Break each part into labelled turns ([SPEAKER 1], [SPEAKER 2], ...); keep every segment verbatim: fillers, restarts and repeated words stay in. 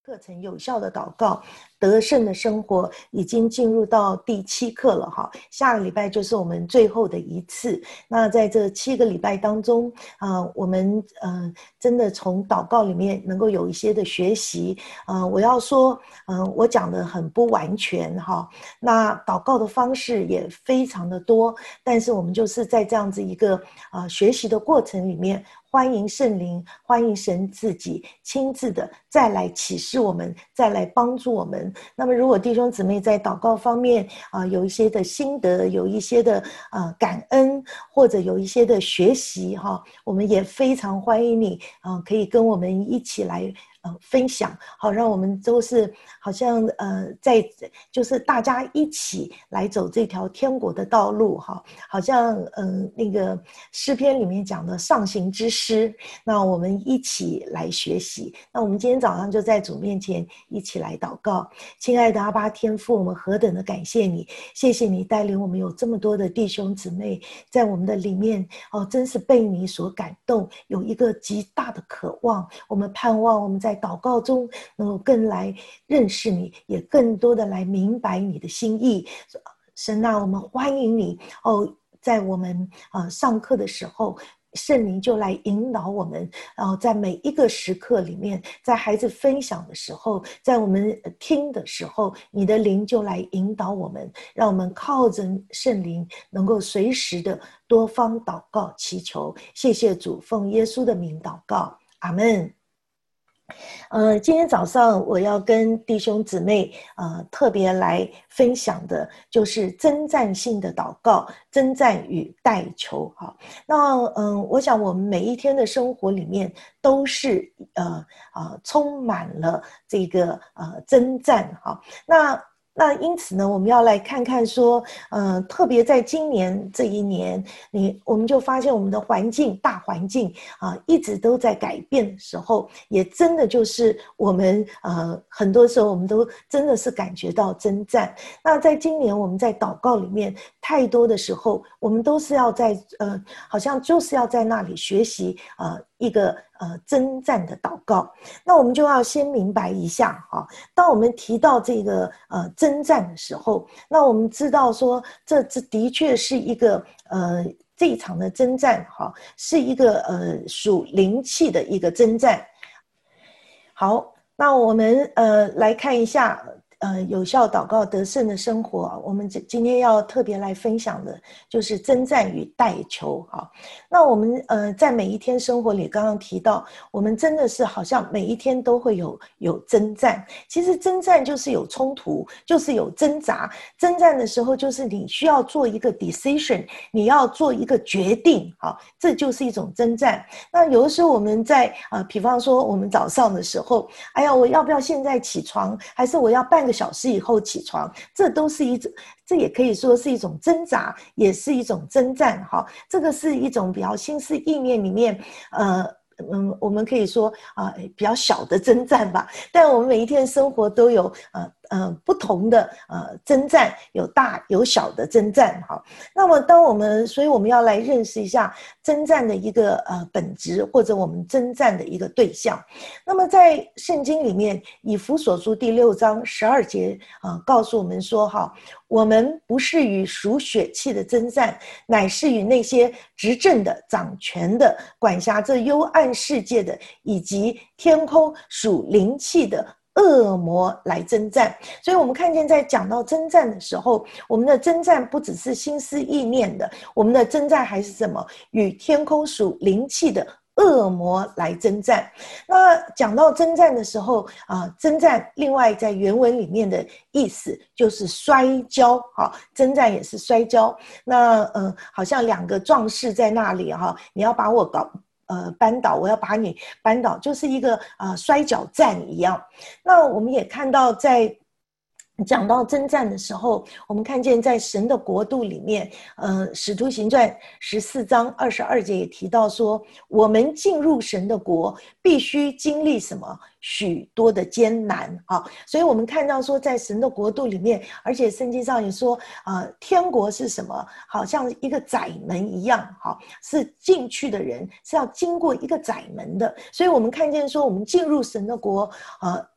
[SPEAKER 1] 课程有效的祷告，得胜的生活已经进入到第七课了哈，下个礼拜就是我们最后的一次。那在这七个礼拜当中，呃，我们呃真的从祷告里面能够有一些的学习。呃，我要说，嗯、呃，我讲的很不完全哈。那祷告的方式也非常的多，但是我们就是在这样子一个呃学习的过程里面。欢迎圣灵，欢迎神自己亲自的再来启示我们，再来帮助我们。那么如果弟兄姊妹在祷告方面啊、呃、有一些的心得，有一些的呃感恩，或者有一些的学习哈，我们也非常欢迎你啊、呃、可以跟我们一起来呃分享，好，让我们都是好像呃在就是大家一起来走这条天国的道路哈，好像嗯、呃、那个诗篇里面讲的上行之诗，那我们一起来学习。那我们今天早上就在主面前一起来祷告。亲爱的阿爸天父，我们何等的感谢你，谢谢你带领我们有这么多的弟兄姊妹在我们的里面哦，真是被你所感动，有一个极大的渴望。我们盼望我们在祷告中能够更来认识你，也更多的来明白你的心意。神啊，我们欢迎你哦，在我们呃上课的时候，圣灵就来引导我们，然后在每一个时刻里面，在孩子分享的时候，在我们听的时候，你的灵就来引导我们，让我们靠着圣灵能够随时的多方祷告祈求。谢谢主，奉耶稣的名祷告，阿们。呃，今天早上我要跟弟兄姊妹呃特别来分享的就是征战性的祷告，征战与代求哈。那嗯、呃，我想我们每一天的生活里面都是呃呃充满了这个呃征战哈。那那因此呢，我们要来看看说，呃，特别在今年这一年，你我们就发现我们的环境大环境啊、呃，一直都在改变的时候，也真的就是我们呃很多时候我们都真的是感觉到征战。那在今年我们在祷告里面，太多的时候，我们都是要在呃，好像就是要在那里学习呃一个呃征战的祷告。那我们就要先明白一下哈、啊，当我们提到这个呃征战的时候，那我们知道说这这的确是一个呃这一场的征战哈、啊，是一个呃属灵气的一个征战。好，那我们呃来看一下呃有效祷告得胜的生活。我们今天要特别来分享的就是征战与代求哈。那我们呃在每一天生活里，刚刚提到，我们真的是好像每一天都会有有征战。其实征战就是有冲突，就是有挣扎。征战的时候，就是你需要做一个 decision， 你要做一个决定，好，这就是一种征战。那有的时候我们在呃，比方说我们早上的时候，哎呀，我要不要现在起床，还是我要半个小时以后起床？这都是一种，这也可以说是一种挣扎，也是一种征战哈。这个是一种比较心思意念里面，呃。嗯，我们可以说啊、呃，比较小的征战吧。但我们每一天生活都有呃呃不同的呃征战，有大有小的征战哈。那么，当我们所以我们要来认识一下征战的一个呃本质，或者我们征战的一个对象。那么，在圣经里面，以弗所书第六章十二节啊、呃，告诉我们说哈，我们不是与属血气的征战，乃是与那些执政的、掌权的、管辖这幽暗世界的，以及天空属灵气的恶魔来征战。所以我们看见在讲到征战的时候，我们的征战不只是心思意念的，我们的征战还是什么？与天空属灵气的恶魔来征战。那讲到征战的时候啊，征战另外在原文里面的意思就是摔跤，哈，征战也是摔跤。那呃，好像两个壮士在那里哈，你要把我搞呃扳倒，我要把你扳倒，就是一个呃摔跤战一样。那我们也看到在讲到征战的时候，我们看见在神的国度里面，呃，使徒行传十四章二十二节也提到说，我们进入神的国，必须经历什么？许多的艰难啊！所以我们看到说，在神的国度里面，而且圣经上也说，呃，天国是什么？好像一个窄门一样，哈，是进去的人是要经过一个窄门的。所以我们看见说，我们进入神的国，呃。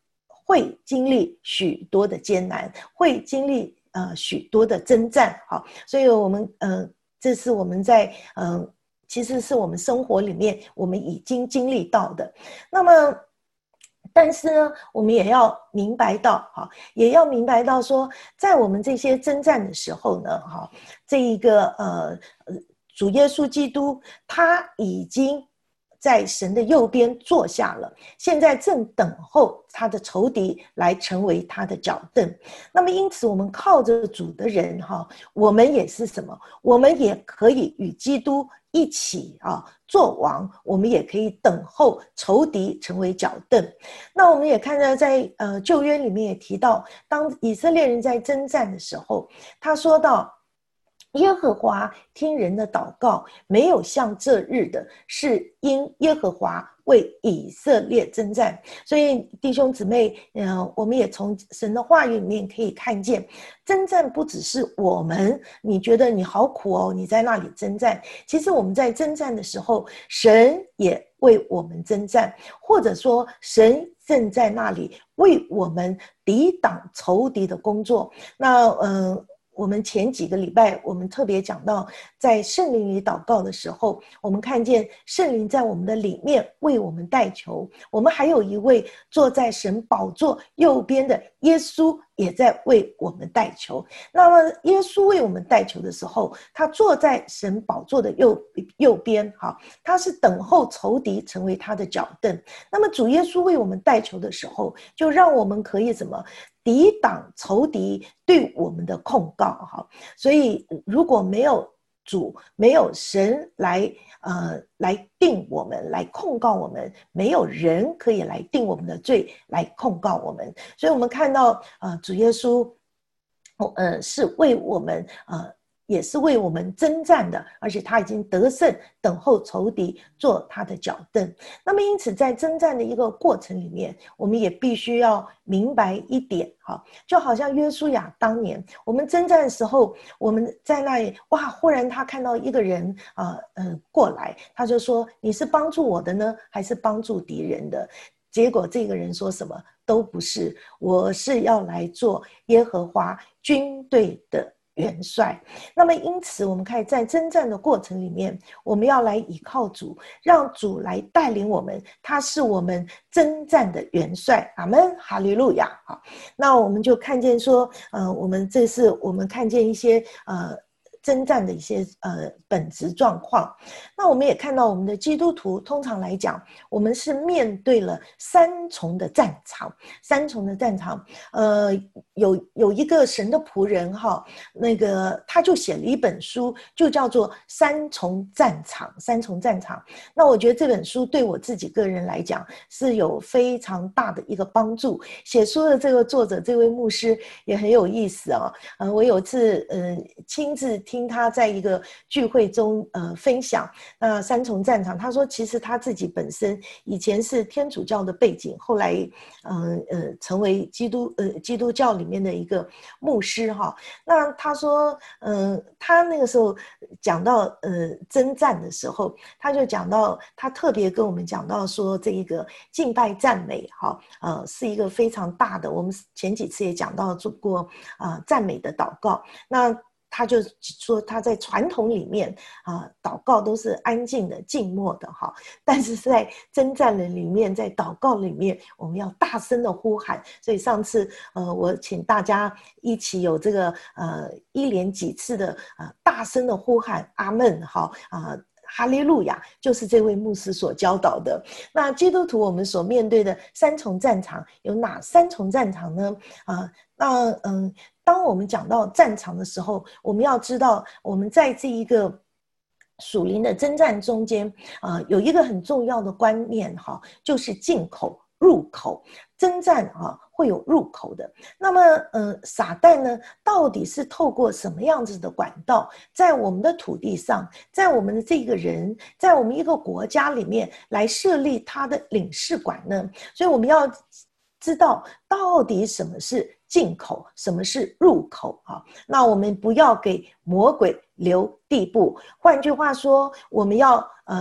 [SPEAKER 1] 会经历许多的艰难，会经历呃许多的征战。好，所以我们呃，这是我们在呃，其实是我们生活里面我们已经经历到的。那么，但是呢，我们也要明白到，哈，也要明白到说，在我们这些征战的时候呢，哈，这一个呃，主耶稣基督他已经在神的右边坐下了，现在正等候他的仇敌来成为他的脚凳。那么因此我们靠着主的人，哈，我们也是什么？我们也可以与基督一起啊做王，我们也可以等候仇敌成为脚凳。那我们也看到在呃旧约里面也提到，当以色列人在征战的时候，他说到，耶和华听人的祷告，没有像这日的，是因耶和华为以色列征战。所以弟兄姊妹，呃，我们也从神的话语里面可以看见，征战不只是我们，你觉得你好苦哦，你在那里征战。其实我们在征战的时候，神也为我们征战，或者说神正在那里为我们抵挡仇敌的工作。那呃。我们前几个礼拜，我们特别讲到，在圣灵里祷告的时候，我们看见圣灵在我们的里面为我们代求。我们还有一位坐在神宝座右边的耶稣，也在为我们代求。那么耶稣为我们代求的时候，他坐在神宝座的右右边，哈，他是等候仇敌成为他的脚凳。那么主耶稣为我们代求的时候，就让我们可以怎么抵挡仇敌对我们的控告，哈。所以如果没有主，没有神来呃来定我们，来控告我们，没有人可以来定我们的罪，来控告我们。所以我们看到呃主耶稣呃是为我们呃也是为我们征战的，而且他已经得胜，等候仇敌做他的脚凳。那么因此在征战的一个过程里面，我们也必须要明白一点，就好像约书亚当年我们征战的时候，我们在那里，哇，忽然他看到一个人呃呃过来，他就说，你是帮助我的呢，还是帮助敌人的？结果这个人说什么？都不是，我是要来做耶和华军队的元帅。那么因此我们看在征战的过程里面，我们要来依靠主，让主来带领我们，他是我们征战的元帅。阿们，哈利路亚。好，那我们就看见说呃，我们这是我们看见一些呃征战的一些呃本质状况。那我们也看到我们的基督徒通常来讲，我们是面对了三重的战场，三重的战场。呃，有有一个神的仆人哈，那个他就写了一本书，就叫做《三重战场》。三重战场。那我觉得这本书对我自己个人来讲是有非常大的一个帮助。写书的这个作者，这位牧师也很有意思啊、哦。呃，我有次呃亲自听他在一个聚会中呃分享那三重战场。他说其实他自己本身以前是天主教的背景，后来呃呃成为基督呃基督教里面的一个牧师哈。那他说呃他那个时候讲到呃征战的时候，他就讲到他特别跟我们讲到说这一个敬拜赞美哈呃是一个非常大的，我们前几次也讲到做过啊、呃、赞美的祷告。那他就说他在传统里面啊、呃，祷告都是安静的、静默的哈，但是在征战的里面，在祷告里面，我们要大声的呼喊。所以上次呃，我请大家一起有这个呃一连几次的呃大声的呼喊阿们，好啊。呃哈利路亚，就是这位牧师所教导的。那基督徒我们所面对的三重战场有哪三重战场呢？啊、呃，那嗯，当我们讲到战场的时候，我们要知道，我们在这一个属灵的征战中间，啊、呃，有一个很重要的观念哈，就是进口、入口。征战啊会有入口的。那么呃撒旦呢到底是透过什么样子的管道，在我们的土地上，在我们的这个人，在我们一个国家里面来设立他的领事馆呢？所以我们要知道到底什么是进口，什么是入口啊？那我们不要给魔鬼留地步。换句话说，我们要呃我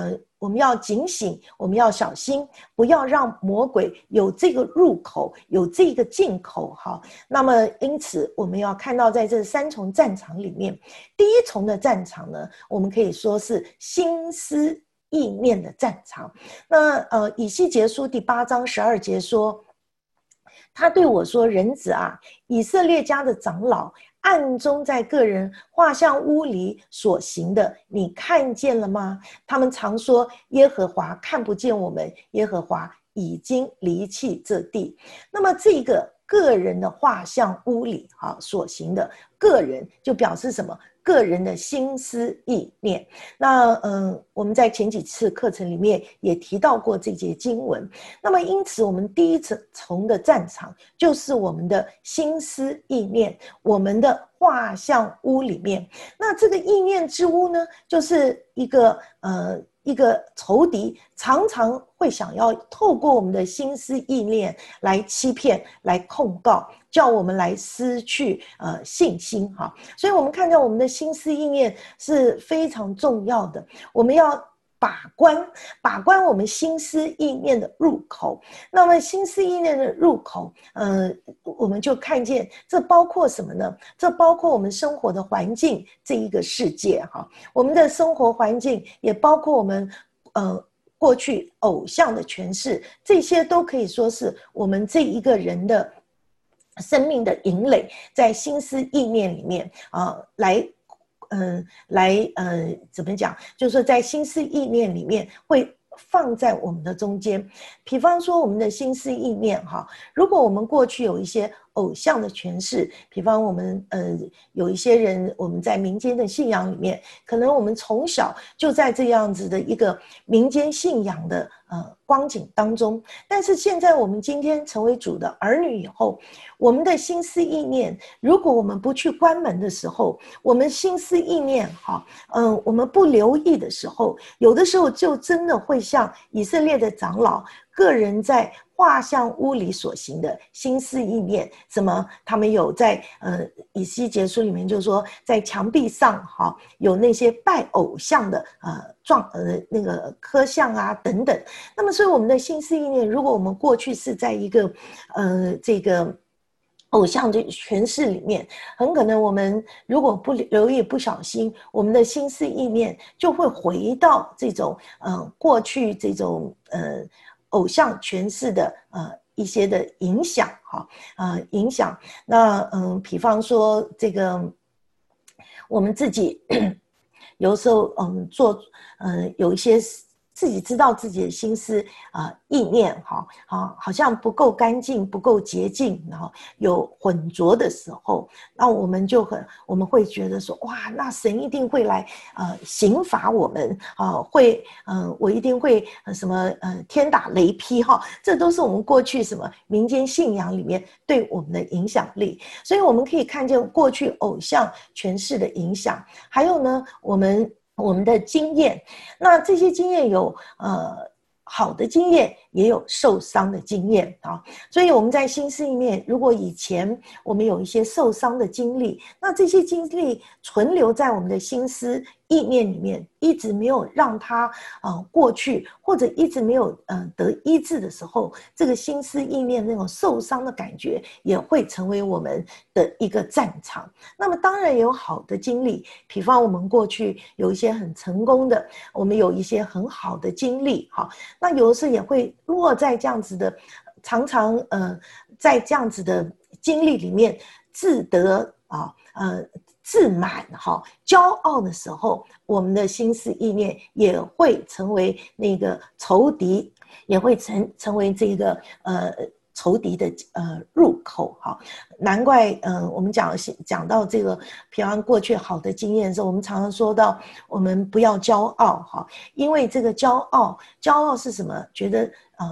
[SPEAKER 1] 我们要警醒，我们要小心，不要让魔鬼有这个入口，有这个进口。好，那么因此我们要看到在这三重战场里面，第一重的战场呢，我们可以说是心思意念的战场。那呃，以西结书第八章十二节说，他对我说：“人子啊，以色列家的长老暗中在个人画像屋里所行的，你看见了吗？他们常说耶和华看不见我们，耶和华已经离弃这地。”那么这个个人的画像屋里啊所行的，个人就表示什么？个人的心思意念。那嗯，我们在前几次课程里面也提到过这节经文。那么因此我们第一重的战场就是我们的心思意念，我们的画像屋里面。那这个意念之屋呢，就是一个呃一个仇敌常常会想要透过我们的心思意念来欺骗，来控告，叫我们来失去呃信心哈。所以我们看到我们的心思意念是非常重要的，我们要把关把关我们心思意念的入口。那么心思意念的入口，呃，我们就看见这包括什么呢？这包括我们生活的环境这一个世界哈，我们的生活环境也包括我们呃过去偶像的诠释，这些都可以说是我们这一个人的生命的营垒，在心思意念里面啊、呃、来。嗯，来，呃，怎么讲？就是说，在心思意念里面会放在我们的中间。比方说，我们的心思意念，哈，如果我们过去有一些偶像的诠释，比方我们，呃，有一些人，我们在民间的信仰里面，可能我们从小就在这样子的一个民间信仰的呃光景当中，但是现在我们今天成为主的儿女以后，我们的心思意念，如果我们不去关门的时候，我们心思意念哈，嗯、呃，我们不留意的时候，有的时候就真的会像以色列的长老个人在画像屋里所行的心思意念，什么他们有在呃以西结书里面就说，在墙壁上哈有那些拜偶像的呃状呃那个刻像啊等等。那么所以我们的心思意念，如果我们过去是在一个呃这个偶像的诠释里面，很可能我们如果不留意不小心，我们的心思意念就会回到这种呃过去这种呃偶像诠释的呃一些的影响哈呃影响。那嗯，比方说这个我们自己有时候嗯做嗯有一些自己知道自己的心思啊、呃、意念哈啊好像不够干净不够洁净，然后有混浊的时候，那我们就很我们会觉得说哇，那神一定会来呃刑罚我们啊、呃、会嗯、呃、我一定会、呃、什么呃天打雷劈哈，这都是我们过去什么民间信仰里面对我们的影响力。所以我们可以看见过去偶像诠释的影响，还有呢我们我们的经验，那这些经验有呃好的经验，也有受伤的经验啊。所以我们在心思里面，如果以前我们有一些受伤的经历，那这些经历存留在我们的心思意念里面，一直没有让它呃过去，或者一直没有呃得医治的时候，这个心思意念那种受伤的感觉也会成为我们的一个战场。那么当然也有好的经历，比方我们过去有一些很成功的，我们有一些很好的经历哈，那有的时候也会落在这样子的，常常呃在这样子的经历里面自得啊呃自满哈骄傲的时候，我们的心思意念也会成为那个仇敌，也会成成为这个呃仇敌的呃入口哈。难怪呃我们讲讲到这个平安过去好的经验的时候，我们常常说到我们不要骄傲哈，因为这个骄傲骄傲是什么？觉得呃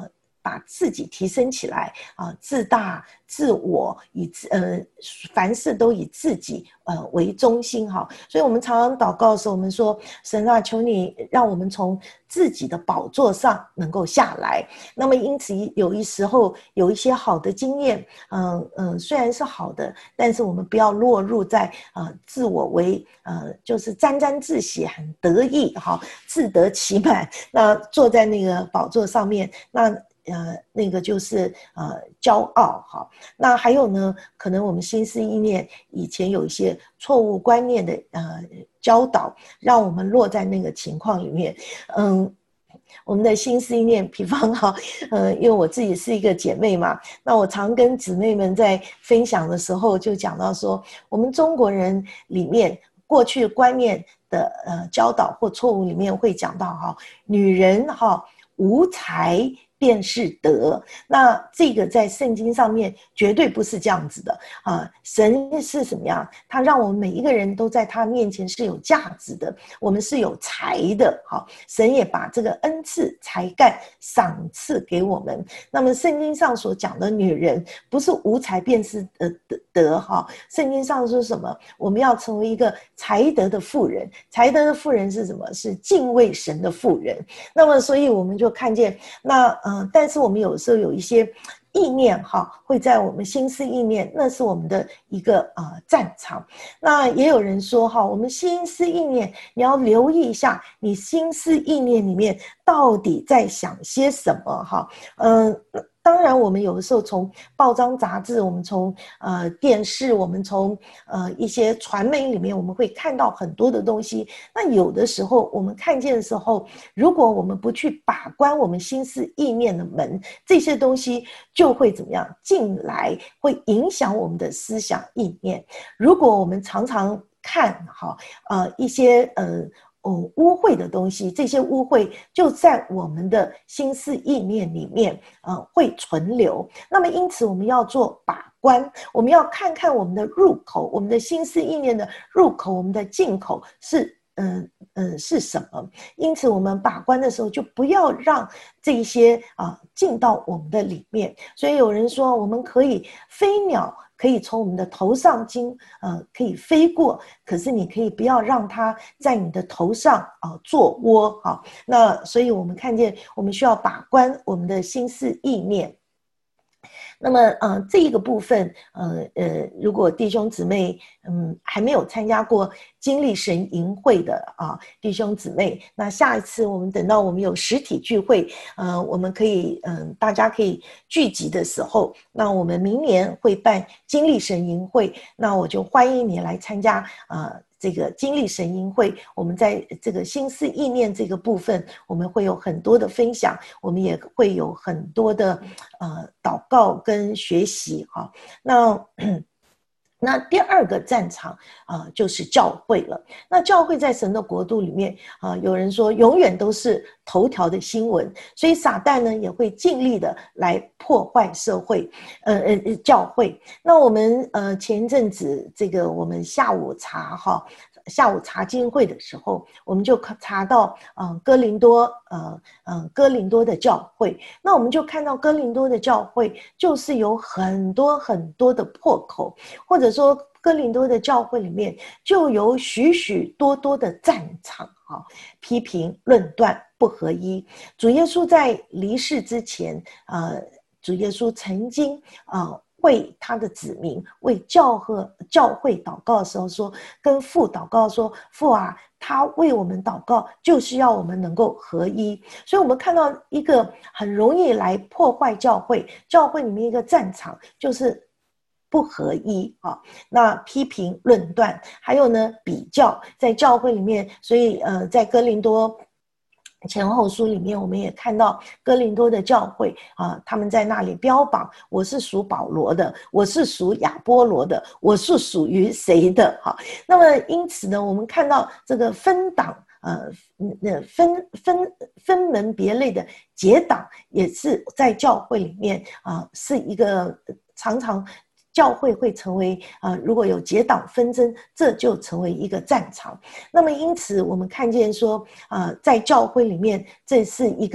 [SPEAKER 1] 把自己提升起来啊、呃，自大自我，以呃凡事都以自己呃为中心哈。所以我们常常祷告的时候，我们说神啊，求你让我们从自己的宝座上能够下来。那么因此有一时候有一些好的经验，嗯、呃、嗯、呃，虽然是好的，但是我们不要落入在呃自我为呃就是沾沾自喜、很得意哈、自得其满，那坐在那个宝座上面，那呃那个就是呃骄傲哈。那还有呢，可能我们心思意念以前有一些错误观念的呃教导，让我们落在那个情况里面，嗯。我们的心思意念，比方哈，呃，因为我自己是一个姐妹嘛，那我常跟姊妹们在分享的时候，就讲到说，我们中国人里面过去观念的呃教导或错误里面会讲到哈，女人哈无才便是德，那这个在圣经上面绝对不是这样子的啊！神是什么样？他让我们每一个人都在他面前是有价值的，我们是有才的。好，神也把这个恩赐、才干赏赐给我们。那么圣经上所讲的女人，不是无才便是呃德哈。圣经上说什么？我们要成为一个才德的妇人。才德的妇人是什么？是敬畏神的妇人。那么，所以我们就看见那呃。嗯，但是我们有时候有一些意念哈，会在我们心思意念，那是我们的一个呃战场。那也有人说哈，我们心思意念，你要留意一下，你心思意念里面到底在想些什么哈？嗯。当然，我们有的时候从报章杂志，我们从呃电视，我们从呃一些传媒里面，我们会看到很多的东西。那有的时候我们看见的时候，如果我们不去把关我们心思意念的门，这些东西就会怎么样进来，会影响我们的思想意念。如果我们常常看哈呃一些呃。嗯，污秽的东西，这些污秽就在我们的心思意念里面，呃，会存留。那么，因此我们要做把关，我们要看看我们的入口，我们的心思意念的入口，我们的进口是，嗯嗯，是什么？因此，我们把关的时候，就不要让这些啊、呃、进到我们的里面。所以有人说，我们可以飞鸟。可以从我们的头上经，呃，可以飞过，可是你可以不要让它在你的头上啊、呃、做窝啊。那所以我们看见，我们需要把关我们的心思意念。那么，呃，这一个部分，呃呃，如果弟兄姊妹，嗯，还没有参加过经历神营会的啊，弟兄姊妹，那下一次我们等到我们有实体聚会，呃，我们可以，嗯、呃，大家可以聚集的时候，那我们明年会办经历神营会，那我就欢迎你来参加，呃。这个经历神营会，我们在这个心思意念这个部分，我们会有很多的分享，我们也会有很多的呃祷告跟学习哈。那那第二个战场啊、呃，就是教会了。那教会在神的国度里面啊、呃，有人说永远都是头条的新闻，所以撒旦呢也会尽力的来破坏社会，呃呃教会。那我们呃前一阵子这个我们下午茶哈。下午查经会的时候，我们就查到，嗯、呃，哥林多，呃，嗯、呃，哥林多的教会，那我们就看到哥林多的教会就是有很多很多的破口，或者说哥林多的教会里面就有许许多多的战场，哈，批评、论断、不合一。主耶稣在离世之前，呃，主耶稣曾经，呃。为他的子民为教和教会祷告的时候说，跟父祷告说，父啊，他为我们祷告，就是要我们能够合一。所以我们看到一个很容易来破坏教会，教会里面一个战场就是不合一啊。那批评论断，还有呢比较，在教会里面，所以呃，在哥林多前后书里面，我们也看到哥林多的教会啊，他们在那里标榜我是属保罗的，我是属亚波罗的，我是属于谁的？哈，那么因此呢，我们看到这个分党，呃，那分分分门别类的结党，也是在教会里面啊，是一个常常。教会会成为啊、呃，如果有结党纷争，这就成为一个战场。那么因此，我们看见说啊、呃，在教会里面，这是一个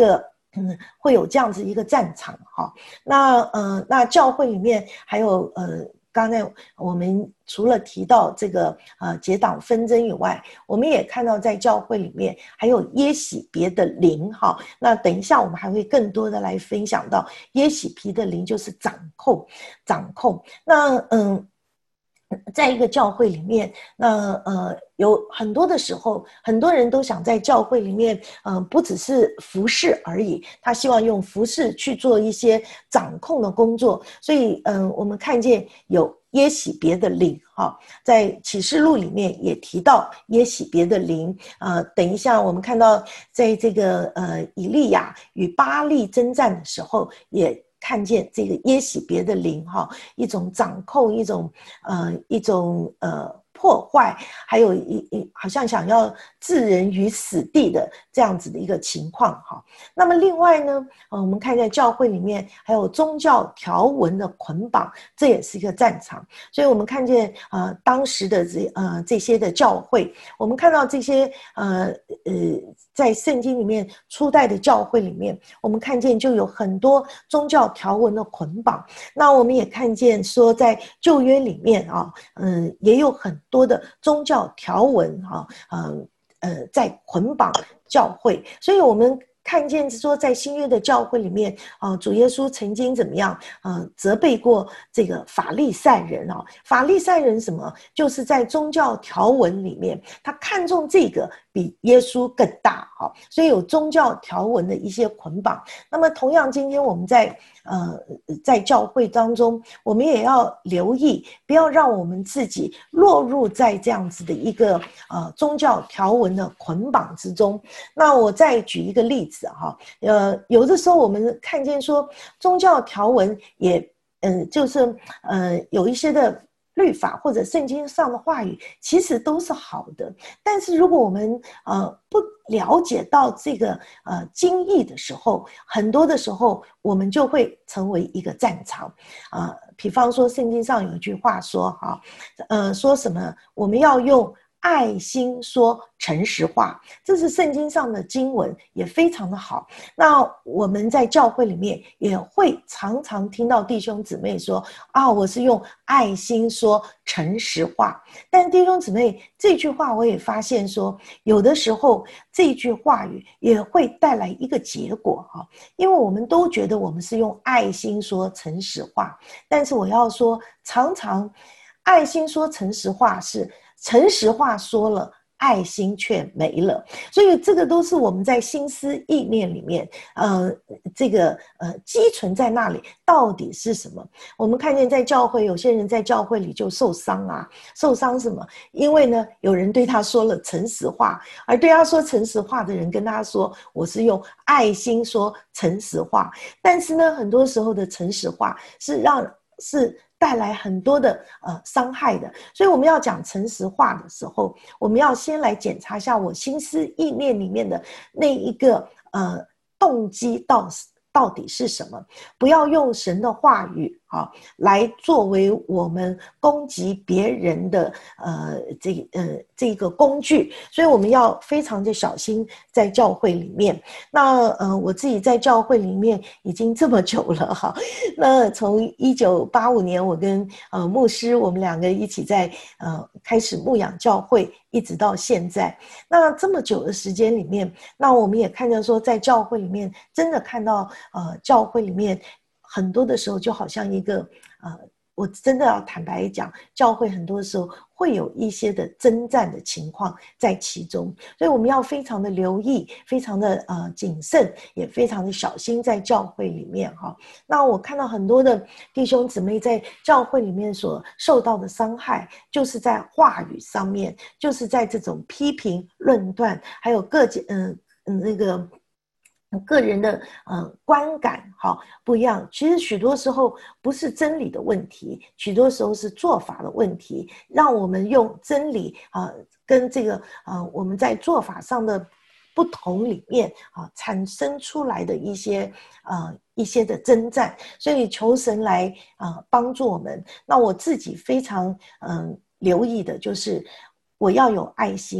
[SPEAKER 1] 嗯，会有这样子一个战场哈。那呃，那教会里面还有呃，刚才我们除了提到这个呃结党纷争以外，我们也看到在教会里面还有耶洗别的灵哈。那等一下我们还会更多的来分享到耶洗别的灵，就是掌控，掌控。那嗯。在一个教会里面，那呃有很多的时候，很多人都想在教会里面，嗯、呃，不只是服侍而已，他希望用服侍去做一些掌控的工作。所以，嗯、呃，我们看见有耶洗别的灵，哈，在启示录里面也提到耶洗别的灵。呃，等一下我们看到，在这个呃以利亚与巴力征战的时候，也看见这个耶洗别的灵哈，一种掌控，一种呃一种呃破坏，还有一一好像想要置人于死地的这样子的一个情况哈。那么另外呢，呃，我们看在教会里面还有宗教条文的捆绑，这也是一个战场。所以我们看见呃当时的这呃这些的教会，我们看到这些呃呃在圣经里面初代的教会里面，我们看见就有很多宗教条文的捆绑。那我们也看见说在旧约里面啊，嗯，也有很多的宗教条文啊，呃呃在捆绑教会。所以我们看见说在新约的教会里面啊，主耶稣曾经怎么样啊，责备过这个法利赛人啊。法利赛人什么？就是在宗教条文里面，他看重这个比耶稣更大啊，所以有宗教条文的一些捆绑。那么同样，今天我们在呃在教会当中，我们也要留意，不要让我们自己落入在这样子的一个呃宗教条文的捆绑之中。那我再举一个例子哈，呃，有的时候我们看见说宗教条文也，嗯、呃，就是呃有一些的律法或者圣经上的话语，其实都是好的。但是如果我们呃不了解到这个呃经义的时候，很多的时候我们就会成为一个战场啊、呃。比方说圣经上有一句话说哈，呃，说什么我们要用爱心说诚实话，这是圣经上的经文，也非常的好。那我们在教会里面也会常常听到弟兄姊妹说啊，我是用爱心说诚实话。但弟兄姊妹，这句话我也发现说，有的时候这句话语也会带来一个结果哈，因为我们都觉得我们是用爱心说诚实话，但是我要说，常常爱心说诚实话是诚实话说了，爱心却没了。所以这个都是我们在心思意念里面，呃，这个呃积存在那里到底是什么？我们看见在教会，有些人在教会里就受伤啊，受伤什么？因为呢，有人对他说了诚实话，而对他说诚实话的人跟他说，我是用爱心说诚实话。但是呢，很多时候的诚实话是让是带来很多的呃伤害的。所以我们要讲诚实话的时候，我们要先来检查一下我心思意念里面的那一个呃动机到到底是什么，不要用神的话语啊来作为我们攻击别人的呃这呃这个工具。所以我们要非常的小心在教会里面。那呃我自己在教会里面已经这么久了哈，那从一九八五年我跟呃牧师我们两个一起在呃开始牧养教会，一直到现在。那这么久的时间里面，那我们也看到说在教会里面真的看到呃教会里面很多的时候就好像一个呃我真的要坦白讲，教会很多时候会有一些的征战的情况在其中，所以我们要非常的留意，非常的呃谨慎，也非常的小心在教会里面哈。那我看到很多的弟兄姊妹在教会里面所受到的伤害，就是在话语上面，就是在这种批评、论断，还有各嗯嗯那个。个人的呃观感好不一样，其实许多时候不是真理的问题，许多时候是做法的问题，让我们用真理啊、呃、跟这个呃我们在做法上的不同里面啊、呃、产生出来的一些呃一些的征战，所以求神来啊、呃、帮助我们。那我自己非常嗯、呃、留意的就是我要有爱心。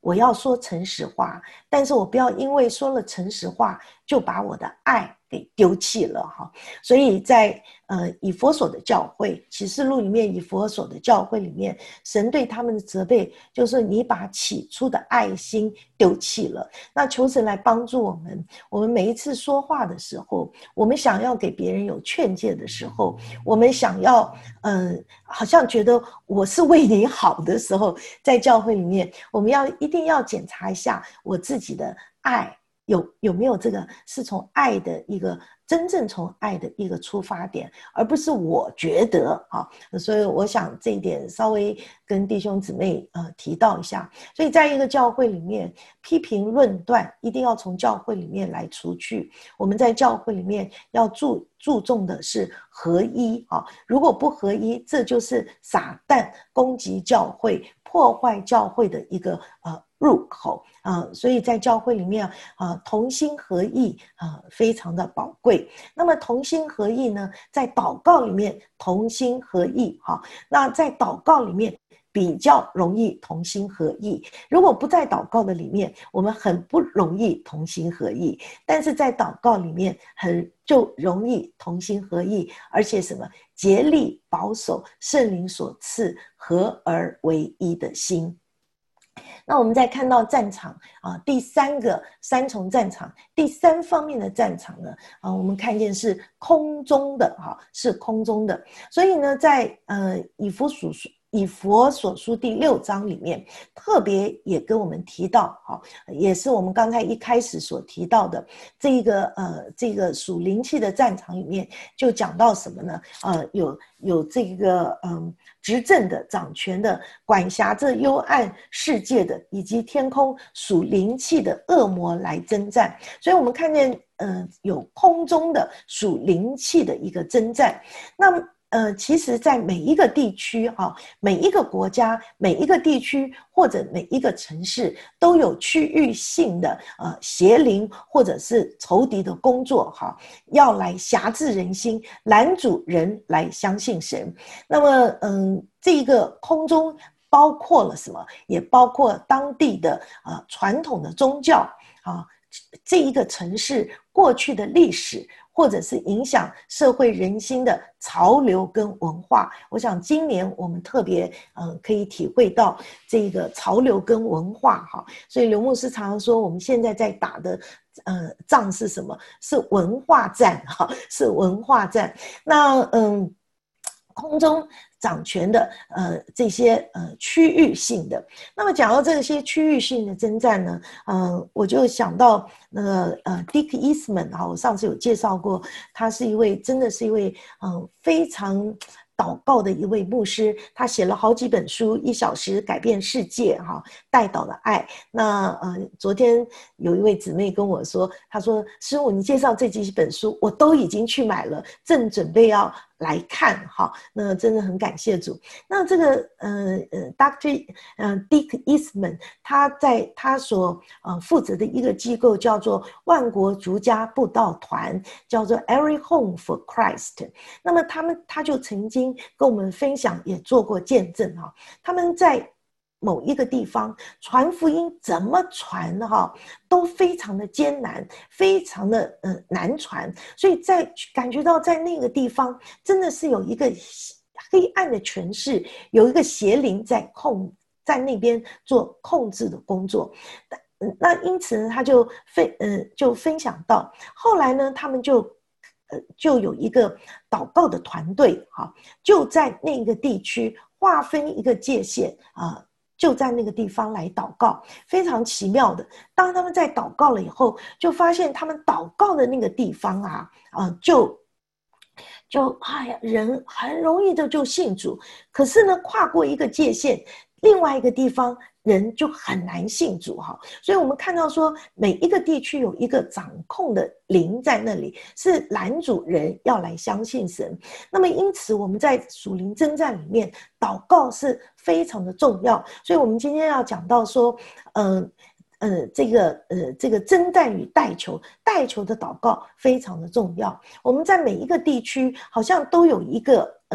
[SPEAKER 1] 我要说诚实话，但是我不要因为说了诚实话就把我的爱给丢弃了哈。所以在呃以弗所的教会，启示录里面以弗所的教会里面，神对他们的责备就是你把起初的爱心丢弃了。那求神来帮助我们，我们每一次说话的时候，我们想要给别人有劝诫的时候，我们想要嗯、呃，好像觉得我是为你好的时候，在教会里面，我们要一定要检查一下我自己的爱有有没有这个是从爱的一个真正从爱的一个出发点，而不是我觉得啊。所以我想这一点稍微跟弟兄姊妹呃提到一下。所以在一个教会里面，批评论断一定要从教会里面来除去。我们在教会里面要注注重的是合一啊，如果不合一，这就是撒旦攻击教会、破坏教会的一个呃入口啊、呃，所以在教会里面啊、呃，同心合意啊、呃，非常的宝贵。那么同心合意呢，在祷告里面同心合意哈、啊，那在祷告里面比较容易同心合意。如果不在祷告的里面，我们很不容易同心合意；但是在祷告里面，很就容易同心合意，而且什么竭力保守圣灵所赐合而为一的心。那我们再看到战场啊，第三个三重战场，第三方面的战场呢，啊，我们看见是空中的哈，是空中的。所以呢，在呃以弗所书以弗所书第六章里面，特别也跟我们提到，哈，也是我们刚才一开始所提到的这一个呃这个属灵气的战场里面，就讲到什么呢？呃，有有这个嗯。执政的、掌权的、管辖这幽暗世界的，以及天空属灵气的恶魔来征战。所以我们看见呃，有空中的属灵气的一个征战。那呃，其实在每一个地区哈，每一个国家、每一个地区或者每一个城市都有区域性的呃邪灵或者是仇敌的工作哈，要来辖制人心，拦阻人来相信神。那么嗯，这个空中包括了什么？也包括当地的呃传统的宗教啊，这一个城市过去的历史，或者是影响社会人心的潮流跟文化。我想今年我们特别呃可以体会到这个潮流跟文化哈。所以刘牧师常常说，我们现在在打的呃仗是什么？是文化战哈，是文化战。那嗯。空中掌权的呃这些呃区域性的，那么讲到这些区域性的征战呢，呃我就想到那个呃 Dick Eastman 哈，我上次有介绍过，他是一位真的是一位嗯、呃、非常祷告的一位牧师，他写了好几本书，一小时改变世界哈，带导的爱。那呃，昨天有一位姊妹跟我说，她说师母，你介绍这几本书，我都已经去买了，正准备要来看哈。那真的很感谢主。那这个呃呃 Doctor 呃 Dick Eastman， 他在他所呃负责的一个机构叫做万国逐家布道团，叫做 Every Home for Christ。那么他们他就曾经跟我们分享，也做过见证哈。他们在某一个地方传福音怎么传哈，都非常的艰难，非常的呃难传。所以在感觉到在那个地方真的是有一个黑暗的权势，有一个邪灵在控在那边做控制的工作。那因此呢，他就分呃就分享到，后来呢，他们就呃就有一个祷告的团队哈，就在那个地区划分一个界限啊、呃，就在那个地方来祷告，非常奇妙的。当他们在祷告了以后，就发现他们祷告的那个地方啊，啊、呃、就。就哎呀，人很容易的就信主，可是呢，跨过一个界限，另外一个地方人就很难信主哈。所以我们看到说，每一个地区有一个掌控的灵在那里，是拦阻人要来相信神。那么因此我们在属灵征战里面，祷告是非常的重要。所以我们今天要讲到说，嗯、呃。呃，这个呃，这个征战与代求，代求的祷告非常的重要。我们在每一个地区好像都有一个呃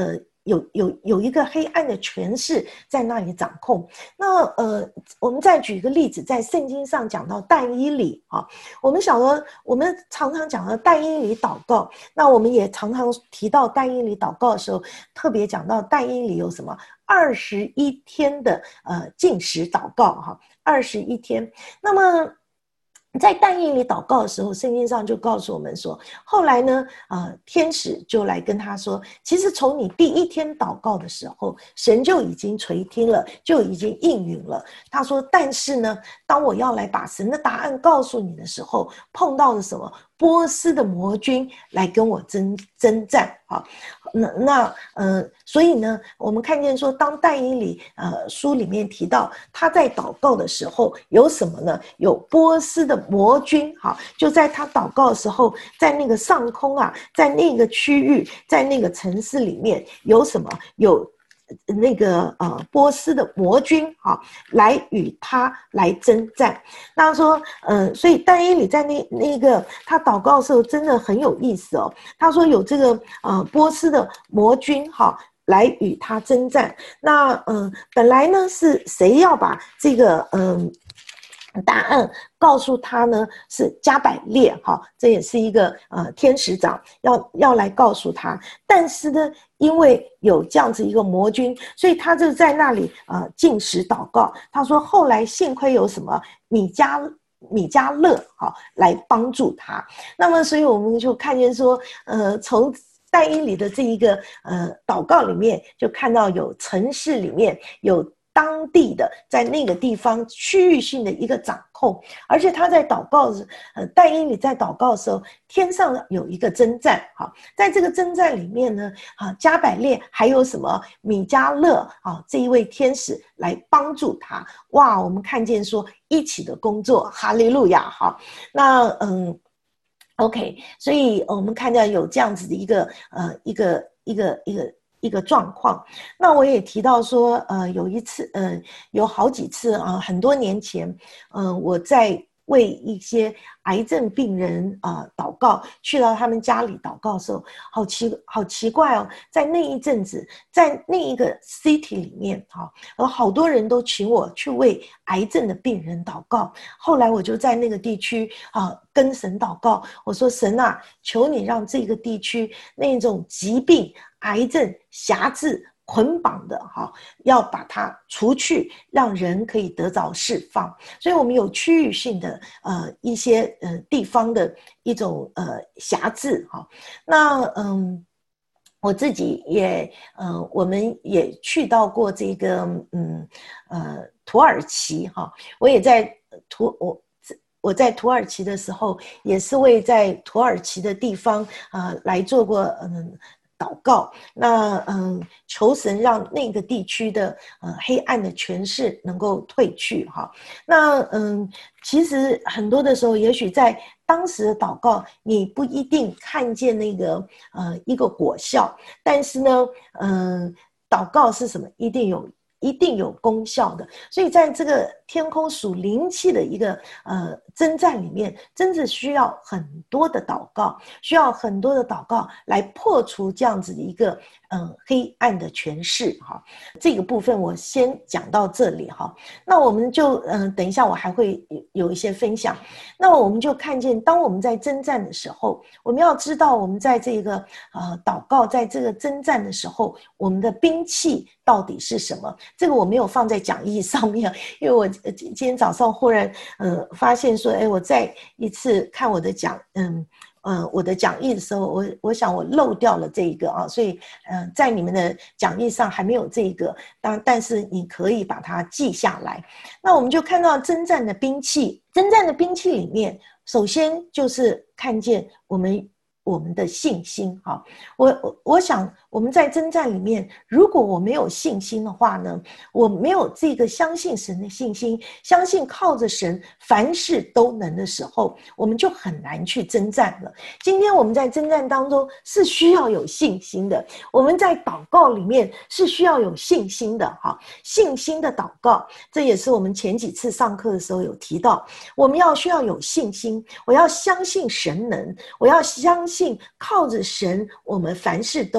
[SPEAKER 1] 有有有一个黑暗的权势在那里掌控。那呃，我们再举一个例子，在圣经上讲到但以理啊，我们晓得我们常常讲到但以理祷告，那我们也常常提到但以理祷告的时候，特别讲到但以理有什么二十一天的呃禁食祷告哈，二十一天。那么在但以理祷告的时候，圣经上就告诉我们说，后来呢，呃，天使就来跟他说，其实从你第一天祷告的时候，神就已经垂听了，就已经应允了。他说，但是呢，当我要来把神的答案告诉你的时候，碰到了什么？波斯的魔军来跟我征征战啊，那那呃，所以呢，我们看见说，当但以理呃书里面提到他在祷告的时候有什么呢？有波斯的魔军，哈，就在他祷告的时候，在那个上空啊，在那个区域，在那个城市里面有什么？有那个呃波斯的魔军啊，来与他来征战。那说，嗯、呃，所以但以理在那那个他祷告的时候真的很有意思哦。他说有这个呃波斯的魔军哈、来与他征战。那嗯、呃，本来呢是谁要把这个嗯？呃答案告诉他呢是加百列哈，这也是一个呃天使长要要来告诉他，但是呢，因为有这样子一个魔军，所以他就在那里呃禁食祷告。他说后来幸亏有什么米迦米迦勒哈来帮助他，那么所以我们就看见说，呃从但以理的这一个呃祷告里面，就看到有城市里面有当地的在那个地方区域性的一个掌控，而且他在祷告时，呃，但以理在祷告的时候，天上有一个征战，哈，在这个征战里面呢，啊，加百列还有什么米迦勒啊这一位天使来帮助他，哇，我们看见说一起的工作，哈利路亚，哈，那嗯。OK， 所以我们看到有这样子的一个呃一个一个一个一个状况。那我也提到说，呃，有一次，呃，有好几次啊、呃，很多年前，嗯、呃，我在为一些癌症病人啊、呃、祷告，去到他们家里祷告的时候，好奇好奇怪哦，在那一阵子，在那一个 city 里面，哈，有好多人都请我去为癌症的病人祷告。后来我就在那个地区啊、呃、跟神祷告，我说神啊，求你让这个地区那种疾病、癌症、辖制捆绑的哈，要把它除去，让人可以得着释放。所以我们有区域性的呃一些呃地方的一种呃辖制哈。那嗯，我自己也呃，我们也去到过这个嗯呃土耳其哈，我也在土我。我在土耳其的时候，也是为在土耳其的地方啊、呃、来做过嗯祷告。那嗯，求神让那个地区的呃黑暗的权势能够退去哈。那嗯，其实很多的时候，也许在当时的祷告，你不一定看见那个呃一个果效，但是呢，嗯，祷告是什么？一定有。一定有功效的，所以在这个天空属灵气的一个呃征战里面，真的需要很多的祷告，需要很多的祷告来破除这样子的一个嗯、呃、黑暗的权势哈。这个部分我先讲到这里哈。那我们就嗯、呃、等一下我还会有一些分享。那我们就看见，当我们在征战的时候，我们要知道我们在这个呃祷告，在这个征战的时候，我们的兵器到底是什么？这个我没有放在讲义上面，因为我今天早上忽然呃发现说，哎，我再一次看我的讲，嗯嗯、呃，我的讲义的时候，我我想我漏掉了这一个啊，所以呃，在你们的讲义上还没有这一个，但但是你可以把它记下来。那我们就看到征战的兵器，征战的兵器里面，首先就是看见我们。我们的信心哈，我我我想我们在征战里面，如果我没有信心的话呢，我没有这个相信神的信心，相信靠着神凡事都能的时候，我们就很难去征战了。今天我们在征战当中是需要有信心的，我们在祷告里面是需要有信心的哈，信心的祷告，这也是我们前几次上课的时候有提到，我们要需要有信心，我要相信神能，我要相信靠着神我们凡事都能。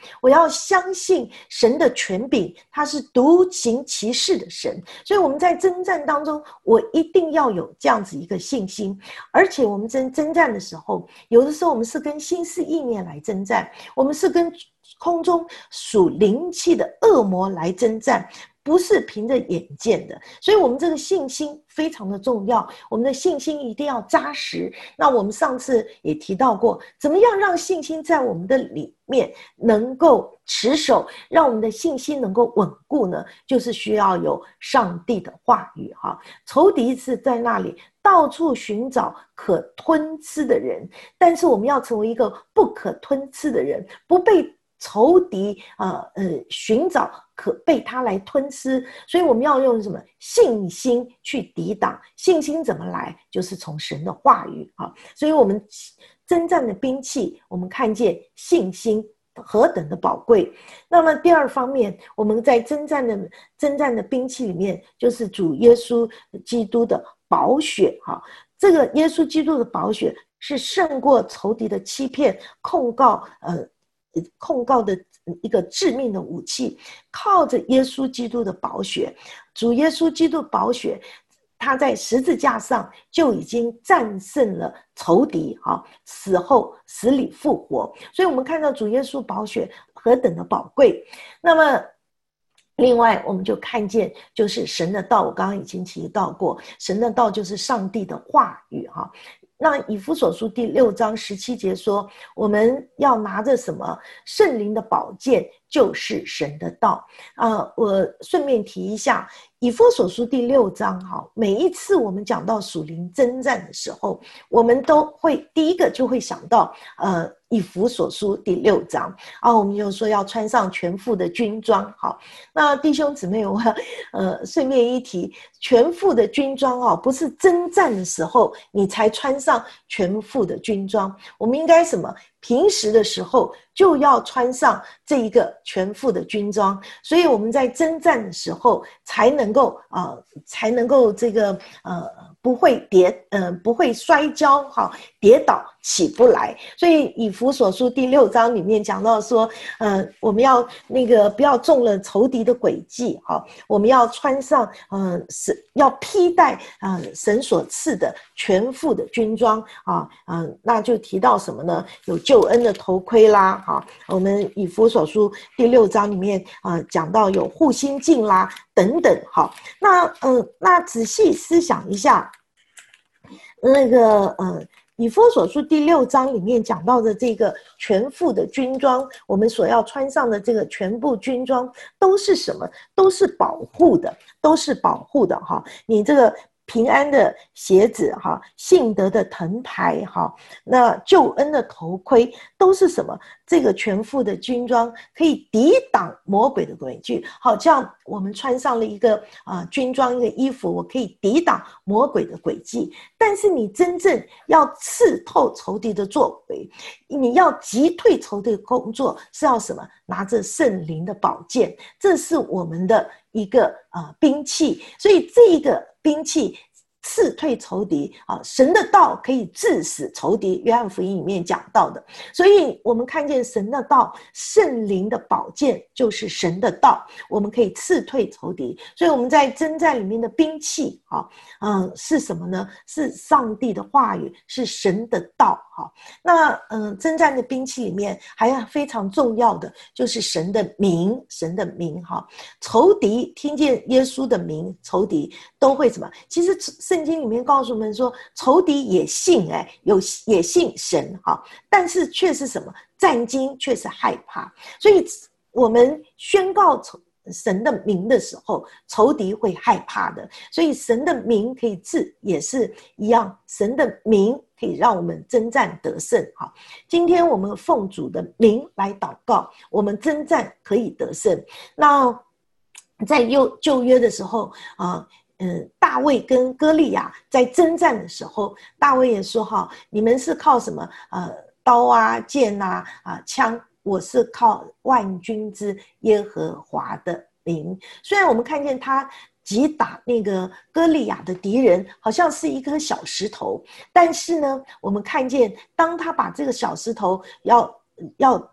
[SPEAKER 1] 我要相信神的权柄，他是独行其事的神。所以我们在征战当中，我一定要有这样子一个信心。而且我们征征战的时候，有的时候我们是跟心思意念来征战，我们是跟空中属灵气的恶魔来征战，不是凭着眼见的。所以我们这个信心非常的重要，我们的信心一定要扎实。那我们上次也提到过，怎么样让信心在我们的里面能够持守，让我们的信心能够稳固呢？就是需要有上帝的话语哈。仇敌是在那里到处寻找可吞吃的人，但是我们要成为一个不可吞吃的人，不被仇敌呃呃寻找可被他来吞吃。所以我们要用什么信心去抵挡？信心怎么来？就是从神的话语啊。所以我们征战的兵器，我们看见信心何等的宝贵。那么第二方面，我们在征战的征战的兵器里面，就是主耶稣基督的宝血哈。这个耶稣基督的宝血是胜过仇敌的欺骗、控告呃。控告的一个致命的武器，靠着耶稣基督的宝血，主耶稣基督宝血，他在十字架上就已经战胜了仇敌，死后死里复活。所以我们看到主耶稣宝血何等的宝贵。那么另外我们就看见就是神的道，我刚刚已经提到过，神的道就是上帝的话语哈。那以弗所书第六章十七节说，我们要拿着什么？圣灵的宝剑，就是神的道。呃，我顺便提一下，以弗所书第六章哈，每一次我们讲到属灵征战的时候，我们都会第一个就会想到呃以弗所书第六章啊，我们就说要穿上全副的军装。好，那弟兄姊妹，我呃顺便一提，全副的军装啊，不是征战的时候你才穿上全副的军装，我们应该什么？平时的时候就要穿上这一个全副的军装，所以我们在征战的时候才能够呃才能够这个呃不会跌呃不会摔跤哈，跌倒起不来。所以以弗所书第六章里面讲到说，呃我们要那个不要中了仇敌的诡计哈，我们要穿上呃是要披戴呃神所赐的全副的军装啊，嗯、呃，那就提到什么呢？有救恩的头盔啦，哈，我们以弗所书第六章里面啊、呃、讲到有护心镜啦等等，好，那嗯、呃，那仔细思想一下，那个呃。以弗所书第六章里面讲到的这个全副的军装，我们所要穿上的这个全部军装都是什么？都是保护的，都是保护的哈。你这个平安的鞋子哈，信德的藤牌哈，那救恩的头盔都是什么？这个全副的军装可以抵挡魔鬼的诡计。好，这样我们穿上了一个啊、呃、军装一个衣服，我可以抵挡魔鬼的诡计。但是你真正要刺透仇敌的作为，你要击退仇敌的工作，是要什么？拿着圣灵的宝剑，这是我们的一个呃兵器。所以这个兵器刺退仇敌啊，神的道可以致死仇敌，约翰福音里面讲到的。所以我们看见神的道，圣灵的宝剑就是神的道，我们可以刺退仇敌。所以我们在征战里面的兵器啊，嗯，是什么呢？是上帝的话语，是神的道哈。那嗯，征战的兵器里面还有非常重要的就是神的名，神的名哈。仇敌听见耶稣的名，仇敌都会什么？其实圣经里面告诉我们说，仇敌也信哎，有也信神哈，但是却是什么？战惊，却是害怕。所以我们宣告神的名的时候，仇敌会害怕的。所以神的名可以治，也是一样，神的名可以让我们征战得胜。好，今天我们奉主的名来祷告，我们征战可以得胜。那在旧旧约的时候啊、呃嗯，大卫跟歌利亚在征战的时候，大卫也说哈，你们是靠什么？呃，刀啊、剑啊、啊枪，我是靠万军之耶和华的名。虽然我们看见他击打那个歌利亚的敌人，好像是一颗小石头，但是呢，我们看见当他把这个小石头要要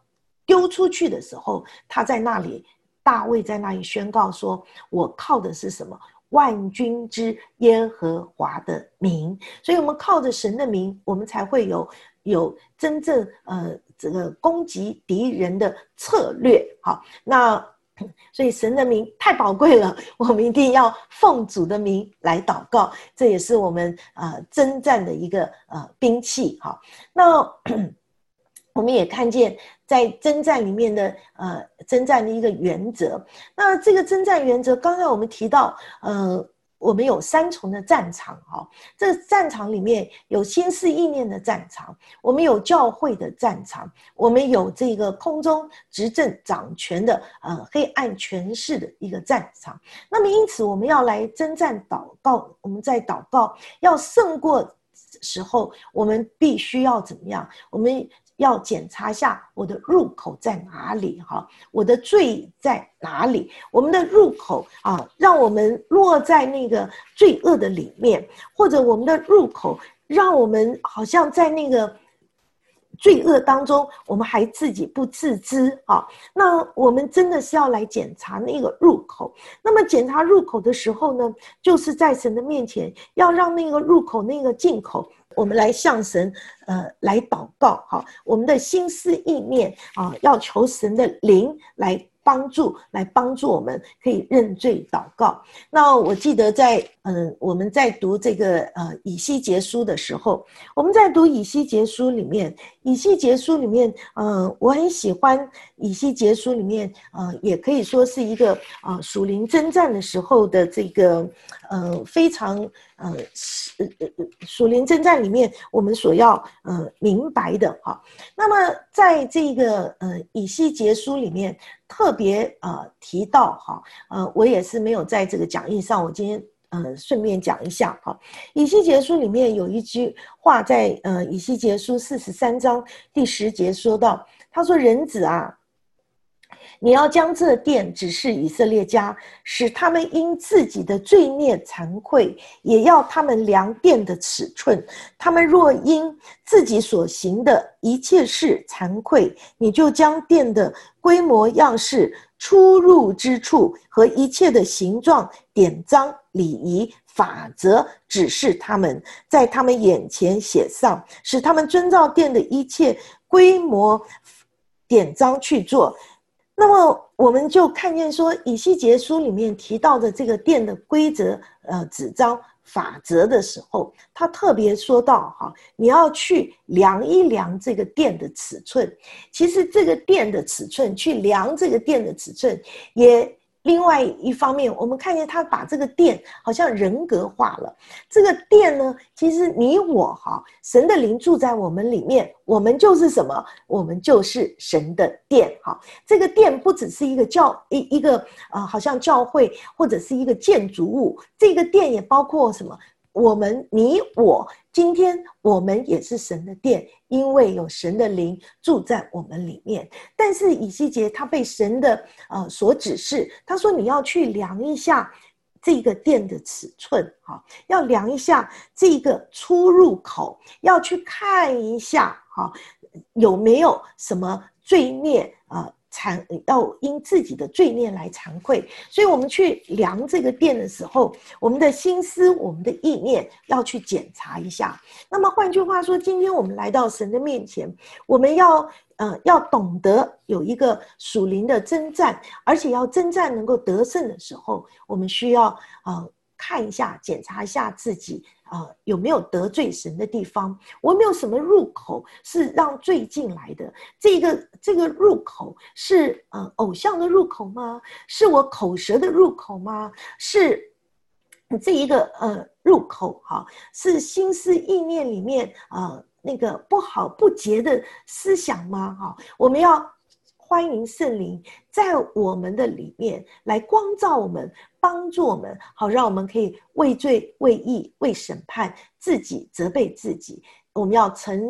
[SPEAKER 1] 丢出去的时候，他在那里，大卫在那里宣告说，我靠的是什么？万军之耶和华的名。所以我们靠着神的名，我们才会有有真正呃这个攻击敌人的策略。好，那所以神的名太宝贵了，我们一定要奉主的名来祷告，这也是我们呃征战的一个呃兵器。好，那我们也看见在征战里面的呃征战的一个原则。那这个征战原则，刚才我们提到，呃，我们有三重的战场哈、哦，这战场里面有心思意念的战场，我们有教会的战场，我们有这个空中执政掌权的呃黑暗权势的一个战场。那么因此我们要来征战祷告，我们在祷告要胜过时候，我们必须要怎么样？我们要检查一下我的入口在哪里哈，我的罪在哪里？我们的入口啊，让我们落在那个罪恶的里面，或者我们的入口让我们好像在那个罪恶当中，我们还自己不自知啊。那我们真的是要来检查那个入口。那么检查入口的时候呢，就是在神的面前，要让那个入口、那个进口，我们来向神呃来祷告。好，我们的心思意念啊，要求神的灵来帮助，来帮助我们可以认罪祷告。那我记得在嗯、呃、我们在读这个呃以西结书的时候，我们在读以西结书里面，以西结书里面，呃，我很喜欢以西结书里面，呃，也可以说是一个呃属灵征战的时候的这个呃非常呃属灵征战里面我们所要呃明白的哈。那么在这个呃以西结书里面特别呃提到哈，呃，我也是没有在这个讲义上，我今天呃顺便讲一下哈。以西结书里面有一句话在呃以西结书四十三章第十节说到，他说：“人子啊，你要将这殿指示以色列家，使他们因自己的罪孽惭愧，也要他们量殿的尺寸。他们若因自己所行的一切事惭愧，你就将殿的规模样式、出入之处和一切的形状、典章、礼仪、法则指示他们，在他们眼前写上，使他们遵照殿的一切规模典章去做。”那么我们就看见说，以西结书里面提到的这个殿的规则、呃纸章、法则的时候，他特别说到哈，你要去量一量这个殿的尺寸。其实这个殿的尺寸，去量这个殿的尺寸，也另外一方面，我们看见他把这个殿好像人格化了。这个殿呢，其实你我哈，神的灵住在我们里面，我们就是什么？我们就是神的殿哈。这个殿不只是一个教一一个呃，好像教会或者是一个建筑物，这个殿也包括什么？我们你我今天我们也是神的殿，因为有神的灵住在我们里面。但是以西结他被神的呃所指示，他说你要去量一下这个殿的尺寸，哈，要量一下这个出入口，要去看一下哈，有没有什么罪孽啊？惭要因自己的罪孽来惭愧，所以我们去量这个殿的时候，我们的心思、我们的意念要去检查一下。那么换句话说，今天我们来到神的面前，我们要呃要懂得有一个属灵的征战，而且要征战能够得胜的时候，我们需要呃看一下、检查一下自己。呃，有没有得罪神的地方？我有没有什么入口是让罪进来的？这个这个入口是呃偶像的入口吗？是我口舌的入口吗？是这一个呃入口哈，是心思意念里面呃那个不好不洁的思想吗？哈，我们要欢迎圣灵在我们的里面来光照我们，帮助我们，好让我们可以为罪、为义、为审判自己，责备自己。我们要承认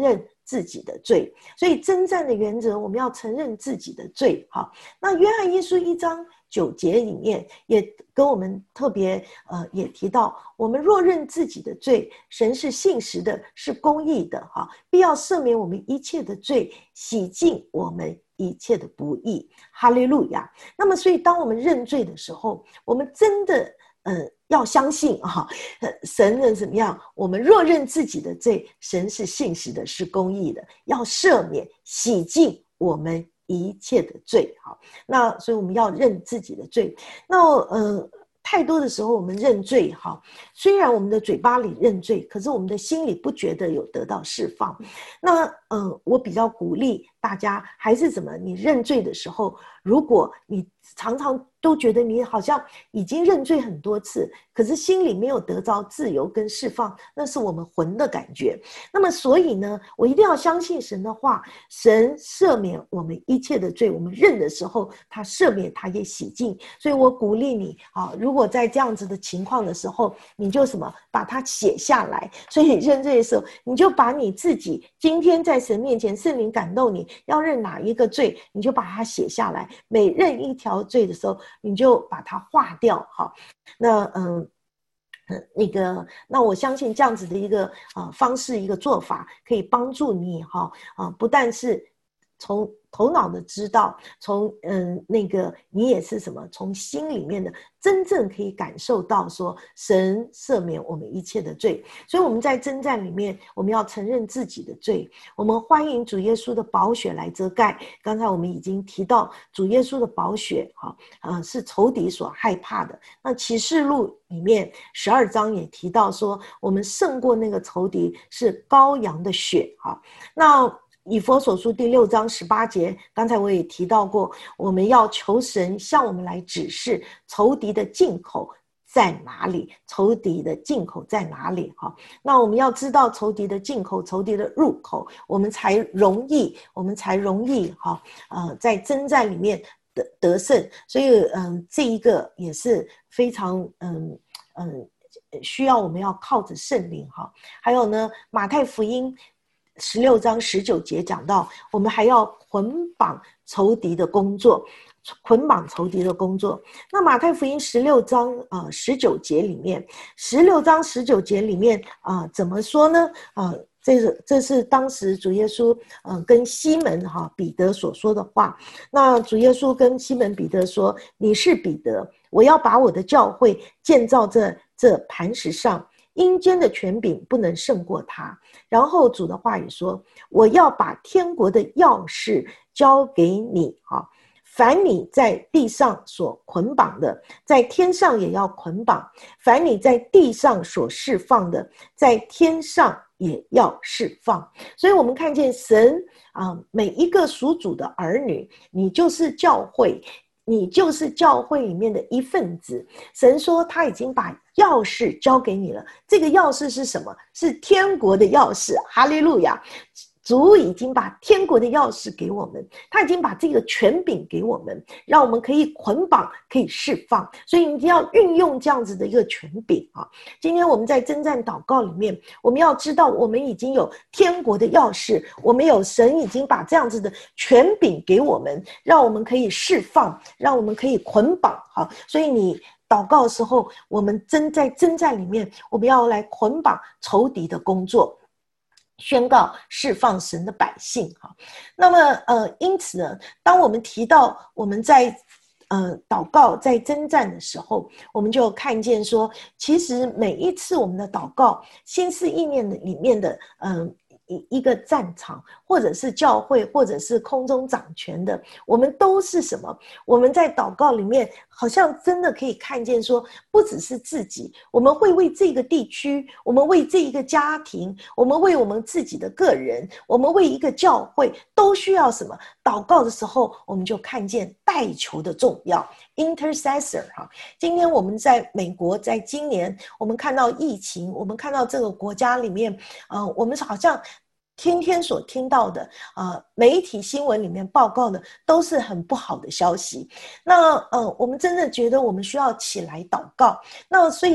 [SPEAKER 1] 自己的罪。所以征战的原则，我们要承认自己的罪。好，那约翰一书一章九节里面也跟我们特别呃也提到，我们若认自己的罪，神是信实的，是公义的，哈，必要赦免我们一切的罪，洗净我们一切的不义。哈利路亚。那么所以当我们认罪的时候，我们真的呃要相信啊，神能怎么样？我们若认自己的罪，神是信实的，是公义的，要赦免洗净我们一切的罪。好，那所以我们要认自己的罪。那呃太多的时候我们认罪，哈，虽然我们的嘴巴里认罪，可是我们的心里不觉得有得到释放。那呃我比较鼓励大家还是怎么，你认罪的时候，如果你常常都觉得你好像已经认罪很多次，可是心里没有得到自由跟释放，那是我们魂的感觉。那么所以呢，我一定要相信神的话，神赦免我们一切的罪，我们认的时候他赦免，他也洗净。所以我鼓励你啊，如果在这样子的情况的时候，你就什么把它写下来。所以你认罪的时候，你就把你自己今天在神面前圣灵感动你要认哪一个罪，你就把它写下来，每认一条罪的时候你就把它划掉。好，那嗯那个，那我相信这样子的一个呃方式，一个做法，可以帮助你哈啊、呃，不但是从头脑的知道，从嗯那个你也是什么，从心里面的真正可以感受到说神赦免我们一切的罪。所以我们在征战里面，我们要承认自己的罪，我们欢迎主耶稣的宝血来遮盖。刚才我们已经提到主耶稣的宝血哈呃是仇敌所害怕的。那启示录里面十二章也提到说，我们胜过那个仇敌是羔羊的血哈。那以弗所书第六章十八节，刚才我也提到过，我们要求神向我们来指示仇敌的进口在哪里，仇敌的进口在哪里哈？那我们要知道仇敌的进口，仇敌的入口，我们才容易，我们才容易哈呃在征战里面得得胜。所以嗯、呃，这一个也是非常嗯嗯需要我们要靠着圣灵哈。还有呢，马太福音十六章十九节讲到，我们还要捆绑仇敌的工作，捆绑仇敌的工作。那马太福音十六章呃十九节里面，十六章十九节里面啊、呃、怎么说呢？啊、呃，这是这是当时主耶稣嗯、呃、跟西门哈、啊、彼得所说的话。那主耶稣跟西门彼得说：“你是彼得，我要把我的教会建造在这磐石上。”阴间的权柄不能胜过他。然后主的话语说，我要把天国的钥匙交给你啊，凡你在地上所捆绑的，在天上也要捆绑；凡你在地上所释放的，在天上也要释放。所以我们看见神啊，每一个属主的儿女，你就是教会，你就是教会里面的一份子。神说他已经把钥匙交给你了，这个钥匙是什么？是天国的钥匙。哈利路亚！主已经把天国的钥匙给我们，他已经把这个权柄给我们，让我们可以捆绑，可以释放。所以你一定要运用这样子的一个权柄啊！今天我们在征战祷告里面，我们要知道我们已经有天国的钥匙，我们有神已经把这样子的权柄给我们，让我们可以释放，让我们可以捆绑。好，所以你祷告的时候，我们真在征战里面，我们要来捆绑仇敌的工作，宣告释放神的百姓。那么呃，因此呢，当我们提到我们在呃祷告在征战的时候，我们就看见说，其实每一次我们的祷告心思意念里面的嗯。呃一个战场，或者是教会，或者是空中掌权的，我们都是什么？我们在祷告里面好像真的可以看见说，不只是自己，我们会为这个地区，我们为这一个家庭，我们为我们自己的个人，我们为一个教会，都需要什么？祷告的时候，我们就看见代求的重要 ，intercessor 哈。今天我们在美国，在今年我们看到疫情，我们看到这个国家里面，呃，我们好像天天所听到的呃媒体新闻里面报告的都是很不好的消息。那呃我们真的觉得我们需要起来祷告。那所以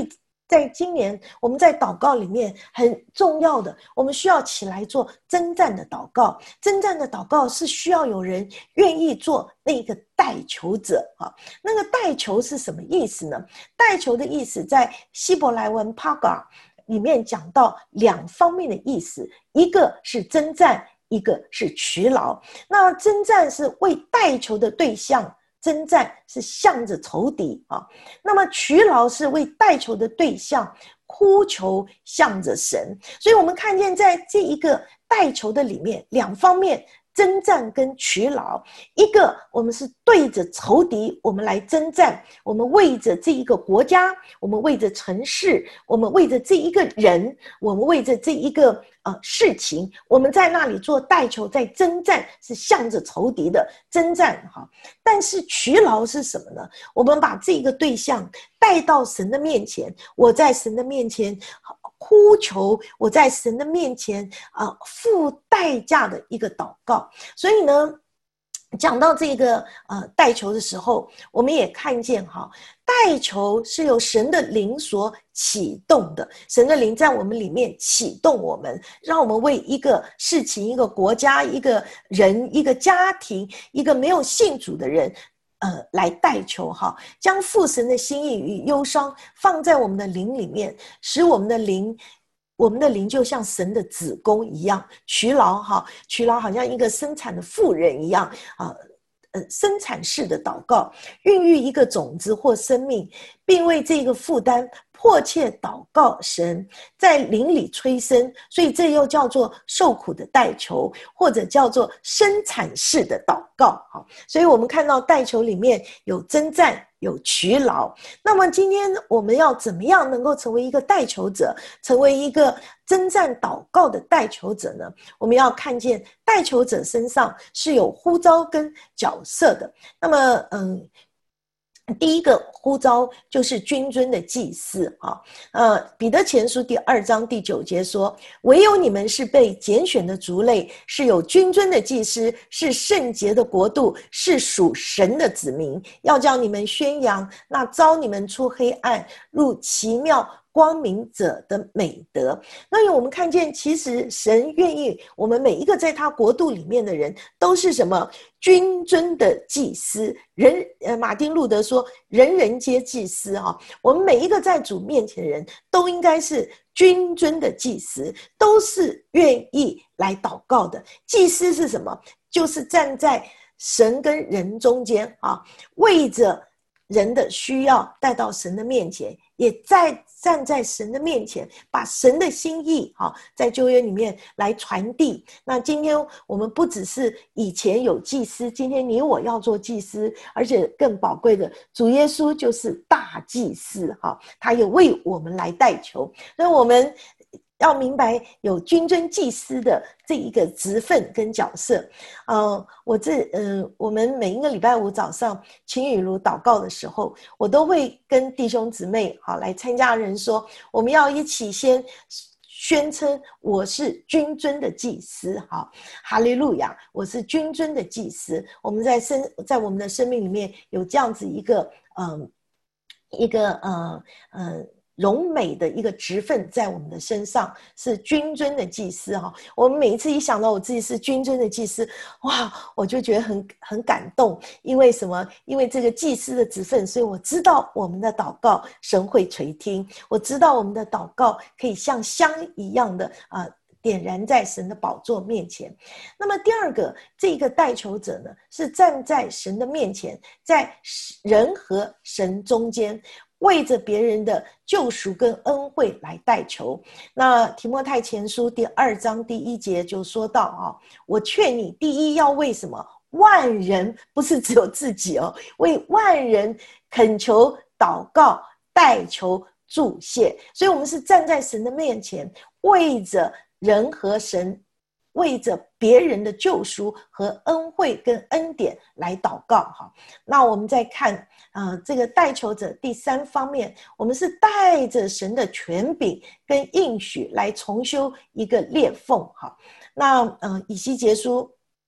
[SPEAKER 1] 在今年我们在祷告里面很重要的，我们需要起来做征战的祷告。征战的祷告是需要有人愿意做那个代求者啊。那个代求是什么意思呢？代求的意思在希伯来文 paga 里面讲到两方面的意思，一个是征战，一个是劬劳。那征战是为代求的对象，征战是向着仇敌啊，那么劬劳是为代求的对象，哭求向着神。所以我们看见在这一个代求的里面，两方面，征战跟劬劳。一个我们是对着仇敌，我们来征战，我们为着这一个国家，我们为着城市，我们为着这一个人，我们为着这一个呃事情，我们在那里做代求，在征战，是向着仇敌的征战哈。但是劬劳是什么呢？我们把这个对象带到神的面前，我在神的面前呼求，我在神的面前啊、呃、付代价的一个祷告。所以呢，讲到这个呃代求的时候，我们也看见哈，代求是由神的灵所启动的，神的灵在我们里面启动我们，让我们为一个事情、一个国家、一个人、一个家庭、一个没有信主的人呃，来代求哈，将父神的心意与忧伤放在我们的灵里面，使我们的灵，我们的灵就像神的子宫一样，劬劳哈，劬劳好像一个生产的妇人一样啊。呃，生产式的祷告，孕育一个种子或生命，并为这个负担迫切祷告神，在灵里催生，所以这又叫做受苦的代求，或者叫做生产式的祷告。所以我们看到代求里面有征战，有劬劳。那么今天我们要怎么样能够成为一个代求者，成为一个征战祷告的代求者呢？我们要看见代求者身上是有呼召跟角色的。那么嗯第一个呼召就是君尊的祭司啊，呃，彼得前书第二章第九节说：“唯有你们是被拣选的族类，是有君尊的祭司，是圣洁的国度，是属神的子民，要叫你们宣扬那召你们出黑暗入奇妙光明者的美德。”那我们看见，其实神愿意我们每一个在他国度里面的人，都是什么？君尊的祭司。人呃，马丁路德说，人人皆祭司哈。我们每一个在主面前的人都应该是君尊的祭司，都是愿意来祷告的。祭司是什么？就是站在神跟人中间啊，为着人的需要带到神的面前，也在站在神的面前，把神的心意啊，在旧约里面来传递。那今天我们不只是以前有祭司，今天你我要做祭司，而且更宝贵的，主耶稣就是大祭司哈，他也为我们来代求。所以我们要明白有君尊祭司的这一个职分跟角色。呃，我这呃，我们每一个礼拜五早上晴雨如祷告的时候，我都会跟弟兄姊妹好来参加人说，我们要一起先宣称我是君尊的祭司，好，哈利路亚，我是君尊的祭司。我们在生在我们的生命里面有这样子一个嗯、呃、一个呃呃。荣美的一个职分在我们的身上，是君尊的祭司哈。我们每一次一想到我自己是君尊的祭司，哇，我就觉得很很感动。因为什么？因为这个祭司的职分，所以我知道我们的祷告神会垂听，我知道我们的祷告可以像香一样的啊、呃、点燃在神的宝座面前。那么第二个，这个代求者呢，是站在神的面前，在人和神中间，为着别人的救赎跟恩惠来代求。那提摩太前书第二章第一节就说到啊，我劝你第一要为什么？万人，不是只有自己哦，为万人恳求祷告代求祝谢。所以我们是站在神的面前，为着人和神，为着别人的救赎和恩惠跟恩典来祷告哈。那我们再看呃，这个代求者第三方面，我们是带着神的权柄跟应许来重修一个裂缝哈。那呃，以西结书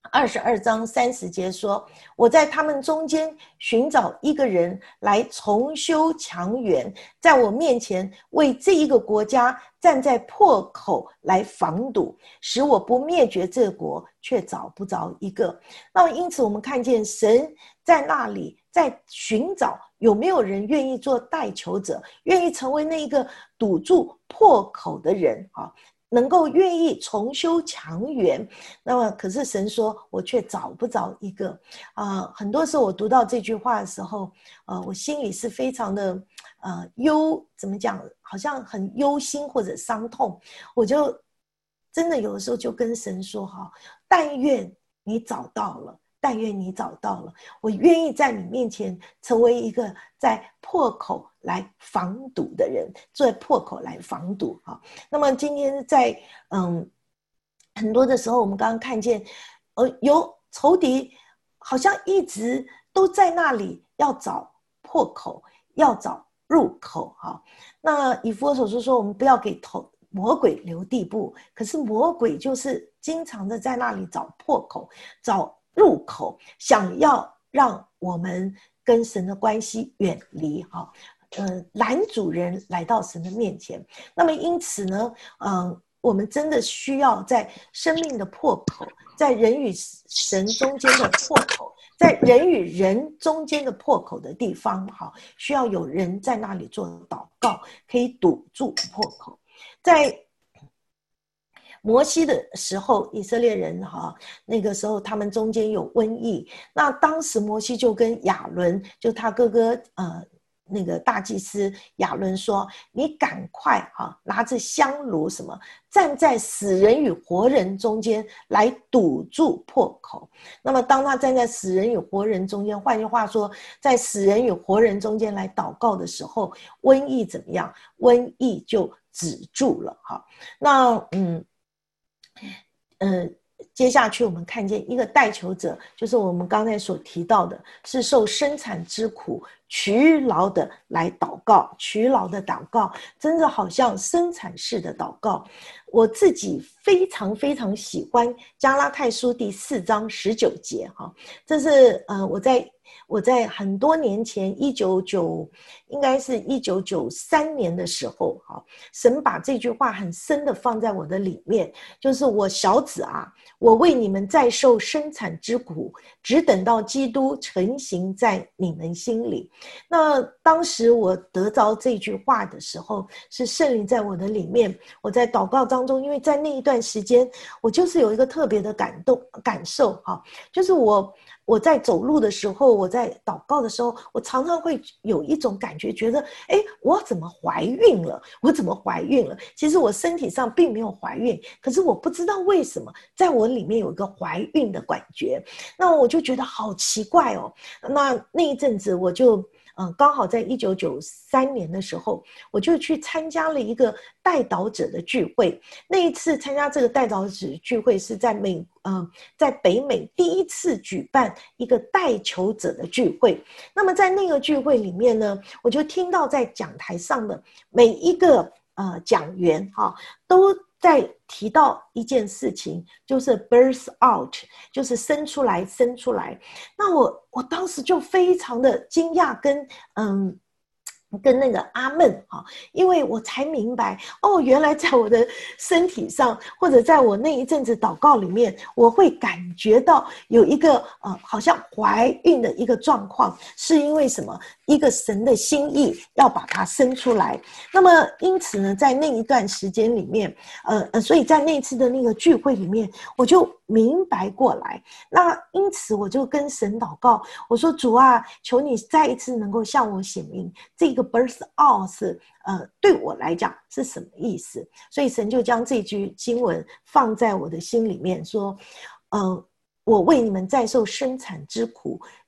[SPEAKER 1] 二十二章三十节说，我在他们中间寻找一个人来重修墙垣，在我面前为这一个国家站在破口来防堵，使我不灭绝这国，却找不着一个。那么因此我们看见神在那里在寻找有没有人愿意做代求者，愿意成为那个堵住破口的人啊，能够愿意重修墙垣。那么可是神说我却找不着一个啊、呃。很多时候我读到这句话的时候，呃，我心里是非常的呃忧，怎么讲，好像很忧心或者伤痛。我就真的有的时候就跟神说哈，但愿你找到了，但愿你找到了，我愿意在你面前成为一个在破口来防堵的人，在破口来防堵哈。那么今天在嗯很多的时候，我们刚刚看见，呃，有仇敌好像一直都在那里要找破口，要找入口哈。那以弗所书说，我们不要给头魔鬼留地步，可是魔鬼就是经常的在那里找破口，找入口，想要让我们跟神的关系远离哈，呃，拦阻人来到神的面前。那么因此呢，嗯、呃，我们真的需要在生命的破口，在人与神中间的破口，在人与人中间的破口的地方，哈，需要有人在那里做祷告，可以堵住破口。在摩西的时候，以色列人哈，那个时候他们中间有瘟疫，那当时摩西就跟亚伦，就他哥哥呃那个大祭司亚伦说：“你赶快哈，拿着香炉什么，站在死人与活人中间来堵住破口。”那么当他站在死人与活人中间，换句话说，在死人与活人中间来祷告的时候，瘟疫怎么样？瘟疫就止住了哈。那嗯。呃，接下去我们看见一个代求者，就是我们刚才所提到的，是受生产之苦，劬劳的来祷告，劬劳的祷告，真的好像生产式的祷告。我自己非常非常喜欢加拉太书第四章十九节哈，这是呃我在我在很多年前，一九九应该是一九九三年的时候哈，神把这句话很深的放在我的里面，就是我小子啊，我为你们再受生产之苦，只等到基督成形在你们心里。那当时我得着这句话的时候，是圣灵在我的里面，我在祷告当中，因为在那一段时间，我就是有一个特别的感动感受哈，就是我我在走路的时候，我在祷告的时候，我常常会有一种感觉，觉得哎，我怎么怀孕了？我怎么怀孕了？其实我身体上并没有怀孕，可是我不知道为什么在我里面有一个怀孕的感觉，那我就觉得好奇怪哦。那那一阵子我就嗯，刚好在一九九三年的时候，我就去参加了一个代祷者的聚会。那一次参加这个代祷者聚会是在美，呃，在北美第一次举办一个代求者的聚会。那么在那个聚会里面呢，我就听到在讲台上的每一个呃讲员哈、啊，都在提到一件事情，就是 birth out， 就是生出来生出来。那我我当时就非常的惊讶跟嗯跟那个阿闷啊，因为我才明白哦，原来在我的身体上，或者在我那一阵子祷告里面，我会感觉到有一个呃，好像怀孕的一个状况，是因为什么？一个神的心意要把它生出来。那么因此呢，在那一段时间里面，呃呃，所以在那次的那个聚会里面，我就明白过来。那因此我就跟神祷告，我说主啊，求你再一次能够向我显明这个 birth out 是呃对我来讲是什么意思。所以神就将这句经文放在我的心里面，说，呃，我为你们再受生产之苦，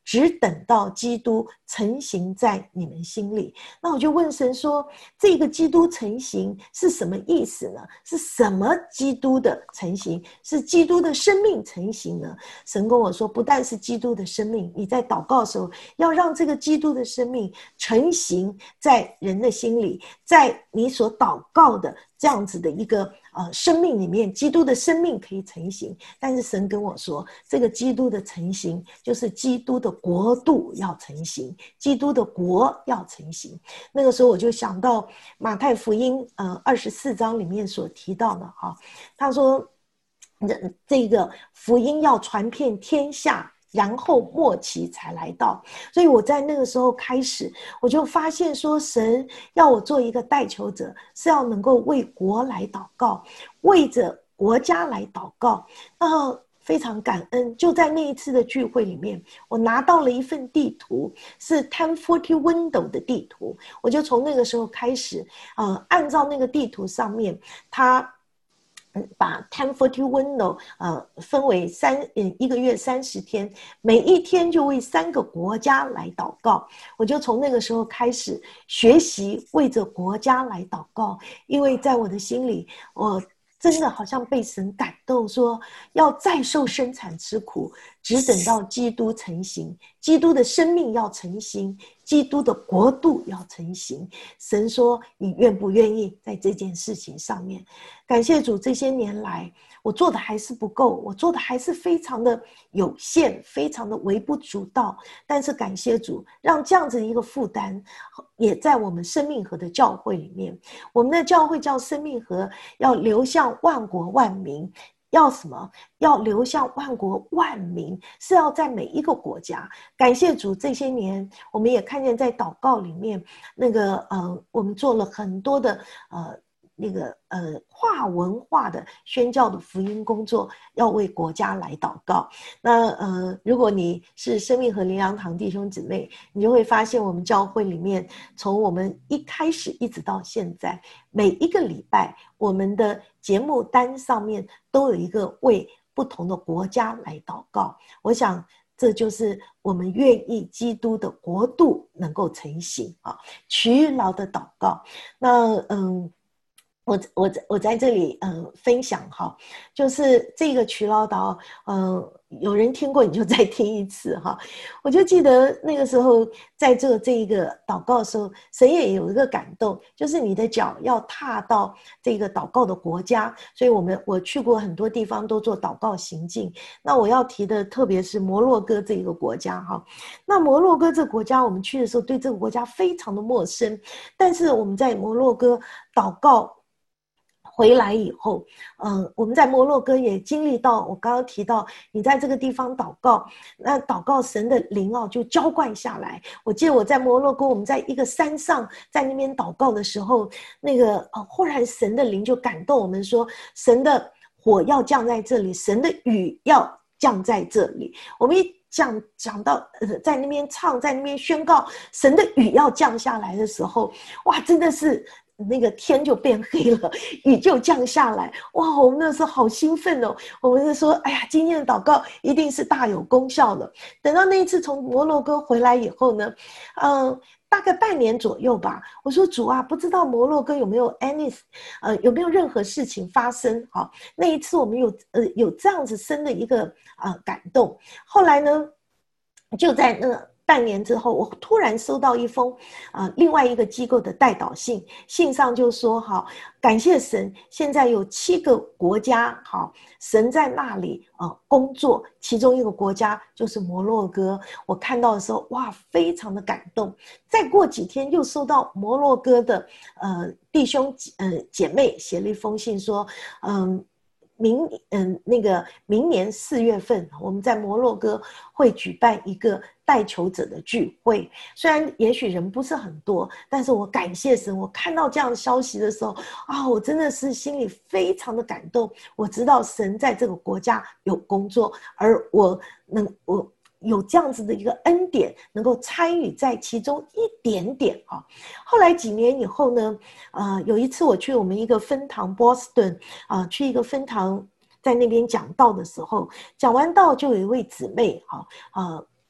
[SPEAKER 1] 只等到基督成形在你们心里。那我就问神说，这个基督成形是什么意思呢？是什么基督的成形？是基督的生命成形呢？神跟我说，不但是基督的生命，你在祷告的时候要让这个基督的生命成形在人的心里，在你所祷告的这样子的一个呃生命里面，基督的生命可以成形。但是神跟我说，这个基督的成形就是基督的国度要成形，基督的国要成形。那个时候我就想到马太福音呃二十四章里面所提到的哈，他说这个福音要传遍天下，然后末期才来到。所以我在那个时候开始，我就发现说，神要我做一个代求者，是要能够为国来祷告，为着国家来祷告。呃非常感恩，就在那一次的聚会里面，我拿到了一份地图，是 ten forty window 的地图。我就从那个时候开始呃，按照那个地图上面，它把 ten forty window 呃分为三一个月三十天，每一天就为三个国家来祷告。我就从那个时候开始学习为着国家来祷告，因为在我的心里，我真的好像被神感动，说要再受生产之苦，只等到基督成形，基督的生命要成形，基督的国度要成形。神说，你愿不愿意在这件事情上面？感谢主，这些年来我做的还是不够，我做的还是非常的有限，非常的微不足道。但是感谢主，让这样子一个负担也在我们生命河的教会里面。我们的教会叫生命河，要流向万国万民。要什么？要流向万国万民，是要在每一个国家。感谢主，这些年我们也看见在祷告里面，那个呃，我们做了很多的呃那个呃跨文化的宣教的福音工作，要为国家来祷告。那呃，如果你是生命河灵粮堂弟兄姊妹，你就会发现我们教会里面，从我们一开始一直到现在，每一个礼拜我们的节目单上面都有一个为不同的国家来祷告。我想这就是我们愿意基督的国度能够成型啊，劬劳的祷告。那嗯。我我我在这里嗯分享哈，就是这个劬劳祷，嗯，有人听过你就再听一次哈。我就记得那个时候在这这一个祷告的时候，神也有一个感动，就是你的脚要踏到这个祷告的国家。所以我们我去过很多地方都做祷告行进。那我要提的特别是摩洛哥这个国家哈。那摩洛哥这个国家，我们去的时候对这个国家非常的陌生，但是我们在摩洛哥祷告回来以后，嗯，我们在摩洛哥也经历到，我刚刚提到，你在这个地方祷告，那祷告神的灵哦就浇灌下来。我记得我在摩洛哥，我们在一个山上，在那边祷告的时候，那个呃，忽然神的灵就感动我们说，神的火要降在这里，神的雨要降在这里。我们一讲讲到呃，在那边唱，在那边宣告神的雨要降下来的时候，哇，真的是。那个天就变黑了，雨就降下来，哇！我们那时候好兴奋哦，我们就说，哎呀，今天的祷告一定是大有功效了。等到那一次从摩洛哥回来以后呢，嗯，大概半年左右吧，我说主啊，不知道摩洛哥有没有 any 呃有没有任何事情发生？好，那一次我们有呃有这样子深的一个呃感动。后来呢，就在那个。半年之后，我突然收到一封，呃，另外一个机构的代祷信，信上就说，哈，感谢神，现在有七个国家，好，神在那里呃工作，其中一个国家就是摩洛哥。我看到的时候，哇，非常的感动。再过几天，又收到摩洛哥的呃弟兄呃姐妹写了一封信，说，嗯。明嗯，那个明年四月份，我们在摩洛哥会举办一个代求者的聚会。虽然也许人不是很多，但是我感谢神，我看到这样的消息的时候啊，我真的是心里非常的感动。我知道神在这个国家有工作，而我能我。有这样子的一个恩典，能够参与在其中一点点啊。后来几年以后呢，呃，有一次我去我们一个分堂 Boston 啊、呃，去一个分堂，在那边讲道的时候，讲完道就有一位姊妹哈，呃，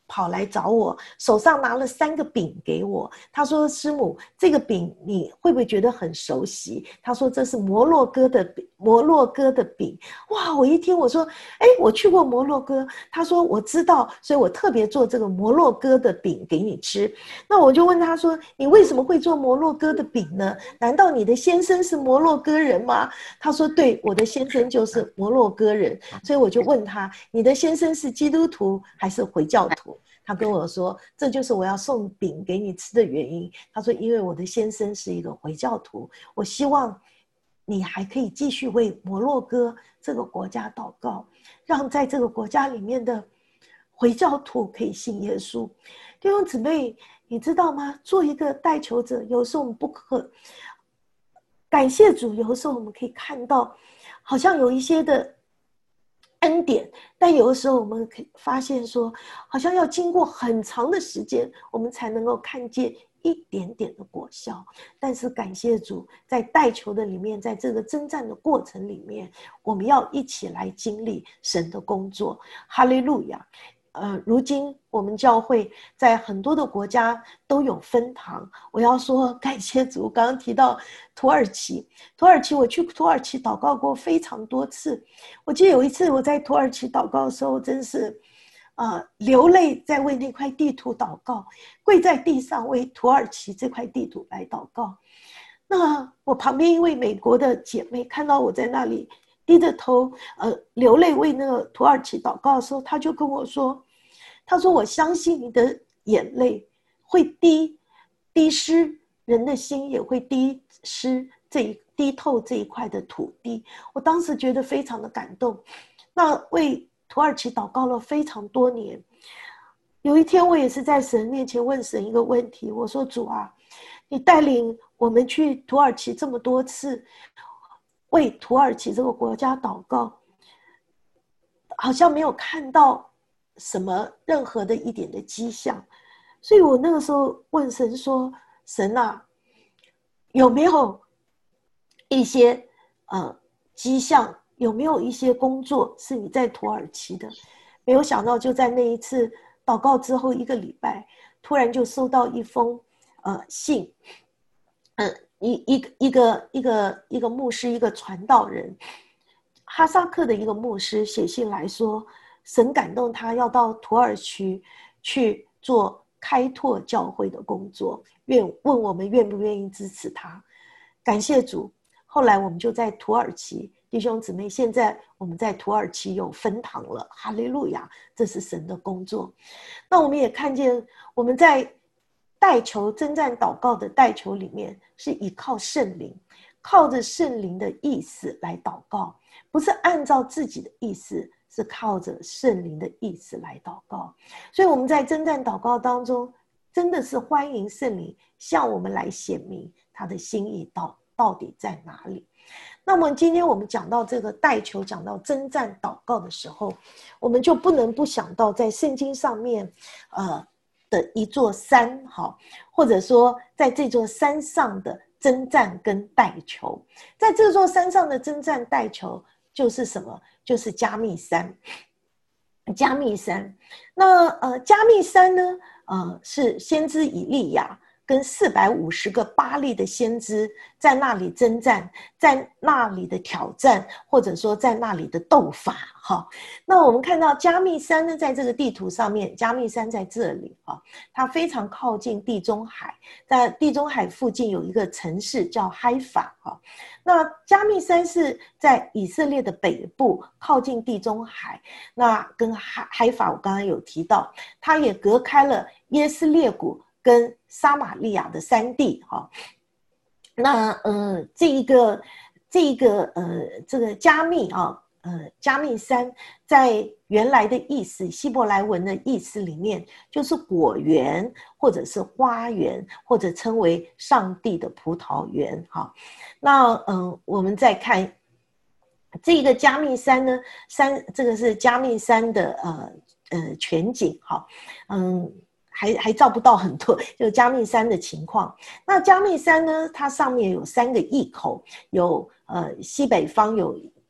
[SPEAKER 1] 跑来找我，手上拿了三个饼给我。他说：“师母，这个饼你会不会觉得很熟悉？”他说：“这是摩洛哥的饼，摩洛哥的饼。”哇！我一听我说：“哎，我去过摩洛哥。”他说：“我知道，所以我特别做这个摩洛哥的饼给你吃。”那我就问他说：“你为什么会做摩洛哥的饼呢？难道你的先生是摩洛哥人吗？”他说：“对，我的先生就是摩洛哥人。”所以我就问他：“你的先生是基督徒还是回教徒？”他跟我说：“这就是我要送饼给你吃的原因。”他说：“因为我的先生是一个回教徒，我希望你还可以继续为摩洛哥这个国家祷告，让在这个国家里面的回教徒可以信耶稣。”弟兄姊妹，你知道吗？做一个代求者，有时候我们不可感谢主，有的时候我们可以看到，好像有一些的恩典，但有的时候我们可以发现说，好像要经过很长的时间，我们才能够看见一点点的果效。但是感谢主，在代求的里面，在这个征战的过程里面，我们要一起来经历神的工作。哈利路亚！呃，如今我们教会在很多的国家都有分堂。我要说感谢主，刚刚提到土耳其，土耳其我去土耳其祷告过非常多次。我记得有一次我在土耳其祷告的时候，真是呃流泪，在为那块地图祷告，跪在地上为土耳其这块地图来祷告。那我旁边一位美国的姐妹看到我在那里低着头呃流泪为那个土耳其祷告的时候，她就跟我说，她说：“我相信你的眼泪会滴滴湿人的心，也会滴湿这一滴透这一块的土地。”我当时觉得非常的感动。那为土耳其祷告了非常多年。有一天我也是在神面前问神一个问题，我说：“主啊，你带领我们去土耳其这么多次，为土耳其这个国家祷告，好像没有看到什么任何的一点的迹象。”所以我那个时候问神说：“神啊，有没有一些呃迹象，有没有一些工作是你在土耳其的？”没有想到就在那一次祷告之后一个礼拜，突然就收到一封呃信，嗯、呃，一一个一个一个一个牧师，一个传道人，哈萨克的一个牧师写信来说，神感动他要到土耳其去做开拓教会的工作，愿问我们愿不愿意支持他。感谢主，后来我们就在土耳其，弟兄姊妹，现在我们在土耳其有分堂了，哈利路亚，这是神的工作。那我们也看见我们在代求征战祷告的代求里面，是依靠圣灵，靠着圣灵的意思来祷告，不是按照自己的意思，是靠着圣灵的意思来祷告。所以我们在征战祷告当中，真的是欢迎圣灵向我们来显明他的心意到到底在哪里。那么今天我们讲到这个代求，讲到征战祷告的时候，我们就不能不想到在圣经上面呃的一座山，好，或者说在这座山上的征战跟代求。在这座山上的征战代求就是什么？就是加密山。加密山，那呃加密山呢，呃是先知以利亚跟四百五十个巴力的先知在那里征战，在那里的挑战，或者说在那里的斗法哈。那我们看到加密山呢，在这个地图上面，加密山在这里哈，它非常靠近地中海，在地中海附近有一个城市叫海法哈。那加密山是在以色列的北部，靠近地中海。那跟海海法我刚刚有提到，它也隔开了耶斯列谷跟撒玛利亚的山地哈。那呃这一个这一个呃这个加密啊呃加密山在原来的意思，希伯来文的意思里面就是果园或者是花园，或者称为上帝的葡萄园哈。那嗯、呃、我们再看这个加密山呢，山这个是加密山的呃呃全景哈，嗯。还还照不到很多，就加密山的情况。那加密山呢，它上面有三个隘口，有呃西北方有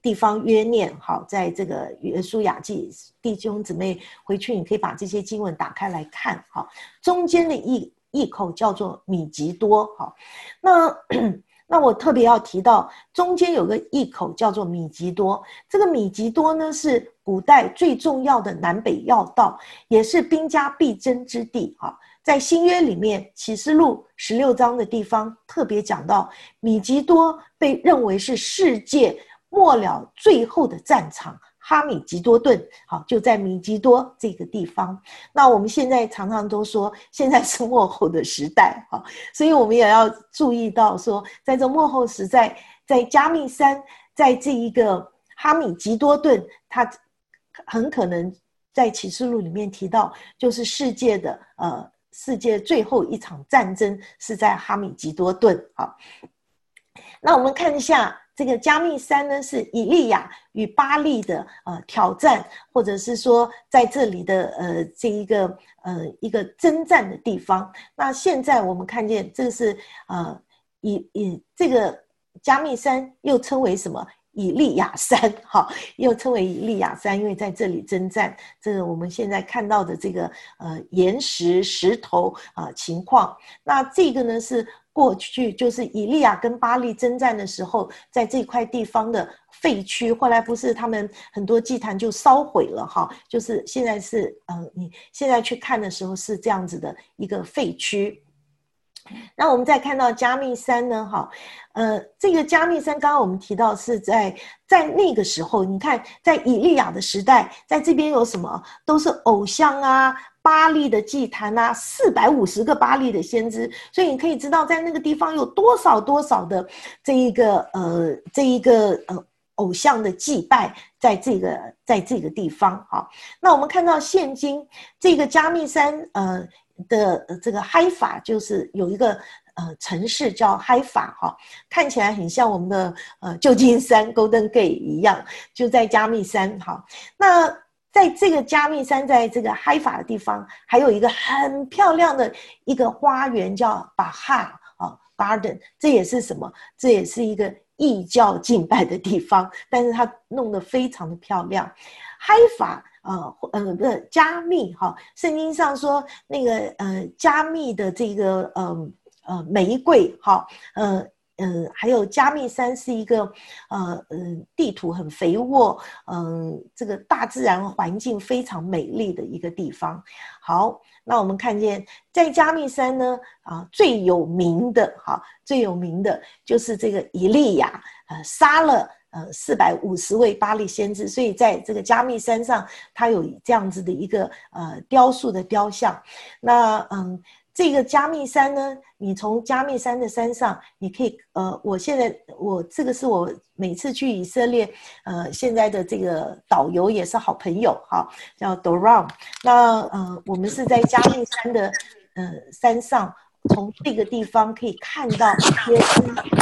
[SPEAKER 1] 地方约念，好，在这个约书亚记，弟兄姊妹回去你可以把这些经文打开来看，好，中间的一一口叫做米吉多，好，那那我特别要提到中间有个一口叫做米吉多，这个米吉多呢是古代最重要的南北要道，也是兵家必争之地，好，在新约里面启示录十六章的地方特别讲到米吉多被认为是世界末了最后的战场，哈米吉多顿，好，就在米吉多这个地方。那我们现在常常都说现在是末后的时代，好，所以我们也要注意到说在这末后时代，在加密山，在这一个哈米吉多顿，它很可能在启示录里面提到就是世界的呃世界最后一场战争是在哈米吉多顿，好，那我们看一下这个加密山呢，是以利亚与巴力的呃挑战，或者是说在这里的呃这一个呃一个征战的地方。那现在我们看见这是呃以以这个加密山又称为什么？以利亚山，好，又称为以利亚山，因为在这里征战。这个我们现在看到的这个呃岩石石头啊、呃、情况，那这个呢是过去就是以利亚跟巴力征战的时候，在这块地方的废墟，后来不是他们很多祭坛就烧毁了哈，就是现在是呃你现在去看的时候是这样子的一个废墟。那我们再看到加密山呢，哈，呃，这个加密山刚刚我们提到是在在那个时候，你看在以利亚的时代，在这边有什么都是偶像啊，巴力的祭坛啊，四百五十个巴力的先知，所以你可以知道在那个地方有多少多少的这一个呃这一个呃偶像的祭拜，在这个在这个地方，好，那我们看到现今这个加密山呃。的这个嗨法就是有一个呃城市叫嗨法哈，看起来很像我们的呃旧金山 Golden Gate 一样，就在加密山哈。那在这个加密山，在这个嗨法的地方，还有一个很漂亮的一个花园叫巴哈啊 Garden， 这也是什么？这也是一个异教敬拜的地方，但是它弄得非常的漂亮。嗨法。呃呃，不是加密哈，圣经上说那个呃加密的这个呃呃玫瑰哈，呃呃还有加密山是一个呃呃地土很肥沃，嗯、呃、这个大自然环境非常美丽的一个地方。好，那我们看见在加密山呢啊最有名的哈最有名的就是这个以利亚呃杀了。呃，四百五十位巴力先知，所以在这个加密山上，它有这样子的一个呃雕塑的雕像。那嗯，这个加密山呢，你从加密山的山上，你可以呃，我现在我这个是我每次去以色列，呃，现在的这个导游也是好朋友哈，叫 Doron。那呃，我们是在加密山的呃山上，从这个地方可以看到耶斯。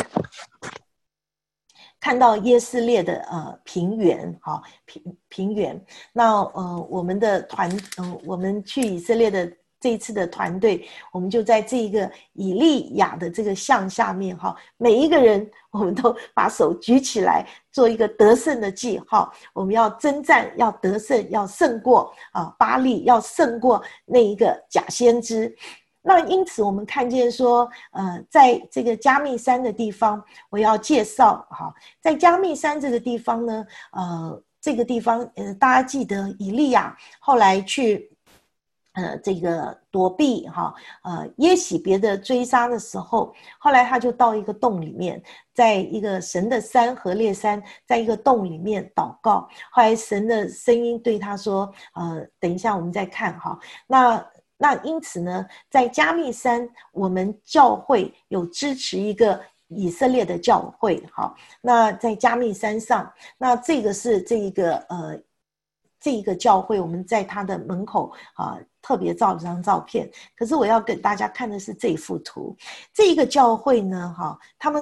[SPEAKER 1] 看到耶斯列的呃平原，哈、哦、平平原，那呃我们的团，嗯、呃，我们去以色列的这一次的团队，我们就在这一个以利亚的这个像下面，哈、哦，每一个人我们都把手举起来，做一个得胜的记号，我们要征战，要得胜，要胜过啊巴力，要胜过那一个假先知。那因此我们看见说呃在这个加密山的地方，我要介绍哈，在加密山这个地方呢，呃这个地方呃大家记得以利亚后来去呃这个躲避哈呃耶洗别的追杀的时候，后来他就到一个洞里面，在一个神的山何烈山，在一个洞里面祷告，后来神的声音对他说呃等一下我们再看哈，那那因此呢，在加密山，我们教会有支持一个以色列的教会，好，那在加密山上，那这个是这一个呃，这一个教会，我们在它的门口啊，特别照了张照片。可是我要给大家看的是这幅图，这一个教会呢，哈，他们敢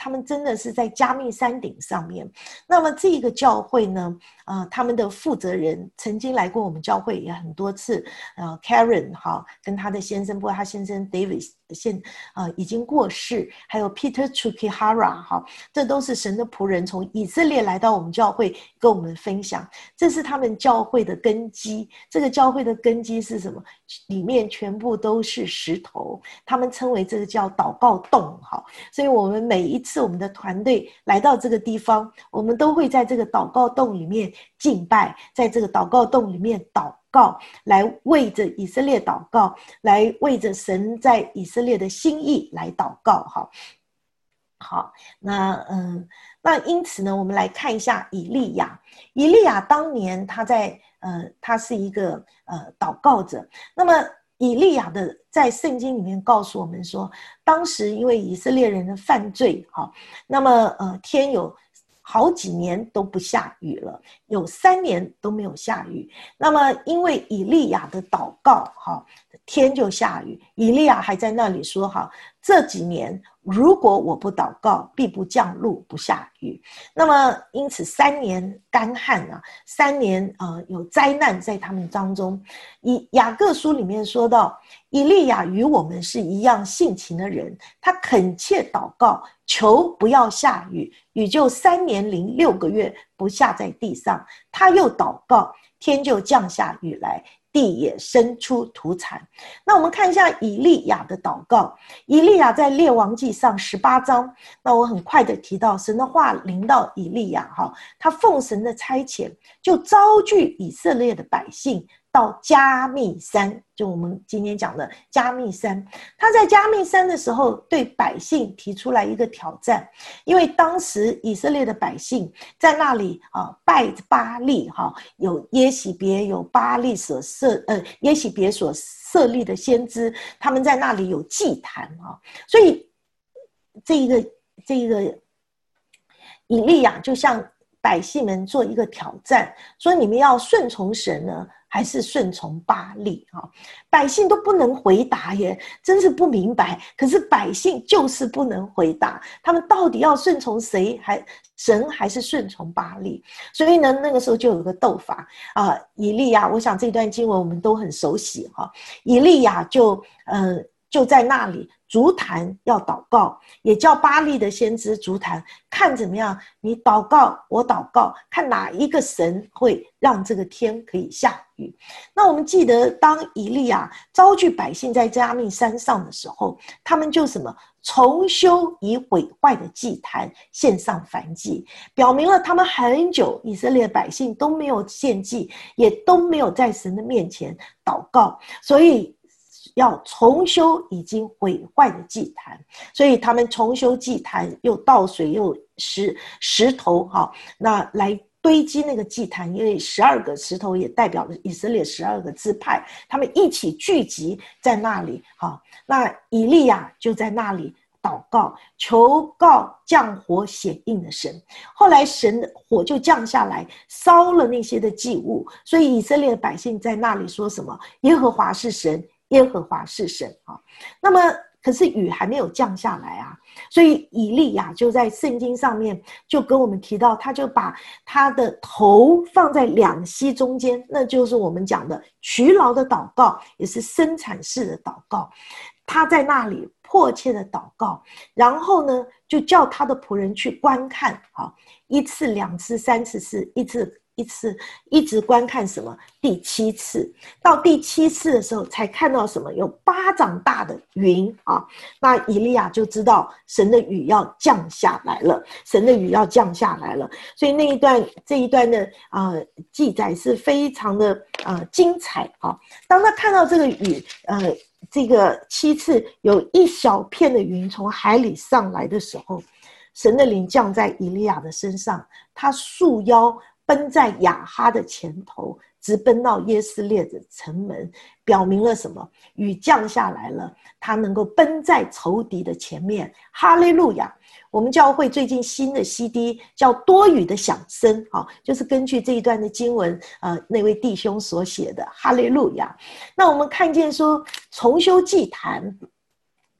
[SPEAKER 1] 他们真的是在加密山顶上面。那么这个教会呢，呃，他们的负责人曾经来过我们教会也很多次，呃 ，Karen 哈，跟他的先生，不过他先生 David 现呃已经过世，还有 Peter Chukihara 哈，这都是神的仆人从以色列来到我们教会跟我们分享，这是他们教会的根基。这个教会的根基是什么？里面全部都是石头，他们称为这个叫祷告洞哈。所以我们每一次我们的团队来到这个地方，我们都会在这个祷告洞里面敬拜，在这个祷告洞里面祷告，来为着以色列祷告，来为着神在以色列的心意来祷告哈。好，那嗯，那因此呢，我们来看一下以利亚。以利亚当年他在呃，他是一个呃祷告者。那么以利亚的在圣经里面告诉我们说，当时因为以色列人的犯罪哈，那么呃天有好几年都不下雨了，有三年都没有下雨。那么因为以利亚的祷告哈，天就下雨。以利亚还在那里说哈，这几年如果我不祷告，必不降露不下雨。那么因此三年干旱啊，三年呃有灾难在他们当中。以雅各书里面说到，以利亚与我们是一样性情的人，他恳切祷告，求不要下雨，雨就三年零六个月不下在地上。他又祷告，天就降下雨来，地也生出土产。那我们看一下以利亚的祷告。以利亚在列王记上十八章，那我很快的提到神的话临到以利亚哈，他奉神的差遣，就召聚以色列的百姓到加密山，就我们今天讲的加密山。他在加密山的时候对百姓提出来一个挑战，因为当时以色列的百姓在那里啊拜巴力哈，有耶洗别，有巴力所设呃耶洗别所设立的先知，他们在那里有祭坛啊，所以这一个这一个以利亚就向百姓们做一个挑战，说你们要顺从神呢，还是顺从巴力啊？百姓都不能回答耶，真是不明白。可是百姓就是不能回答，他们到底要顺从谁，还神还是顺从巴力？所以呢，那个时候就有个斗法啊。以利亚，我想这段经文我们都很熟悉哈。以利亚就呃就在那里足坛要祷告，也叫巴力的先知足坛，看怎么样，你祷告我祷告，看哪一个神会让这个天可以下雨。那我们记得当以利亚召聚百姓在加密山上的时候，他们就什么重修已毁坏的祭坛，献上燔祭，表明了他们很久以色列百姓都没有献祭，也都没有在神的面前祷告，所以要重修已经毁坏的祭坛。所以他们重修祭坛，又倒水又石石头哈，那来堆积那个祭坛，因为十二个石头也代表了以色列十二个支派，他们一起聚集在那里哈。那以利亚就在那里祷告，求告降火显应的神。后来神的火就降下来，烧了那些的祭物，所以以色列的百姓在那里说什么？耶和华是神，耶和华是神啊。那么可是雨还没有降下来啊，所以以利亚就在圣经上面就跟我们提到，他就把他的头放在两膝中间，那就是我们讲的劬劳的祷告，也是生产式的祷告。他在那里迫切的祷告，然后呢就叫他的仆人去观看啊，一次两次三次四一次一次一直观看什么？第七次，到第七次的时候才看到什么？有巴掌大的云啊！那以利亚就知道神的雨要降下来了，神的雨要降下来了。所以那一段这一段的呃记载是非常的呃精彩啊！当他看到这个雨，呃，这个七次有一小片的云从海里上来的时候，神的灵降在以利亚的身上，他束腰奔在亚哈的前头，直奔到耶斯列的城门，表明了什么？雨降下来了，他能够奔在仇敌的前面。哈利路亚！我们教会最近新的 C D 叫多语的响声，就是根据这一段的经文，呃，那位弟兄所写的。哈利路亚！那我们看见说重修祭坛，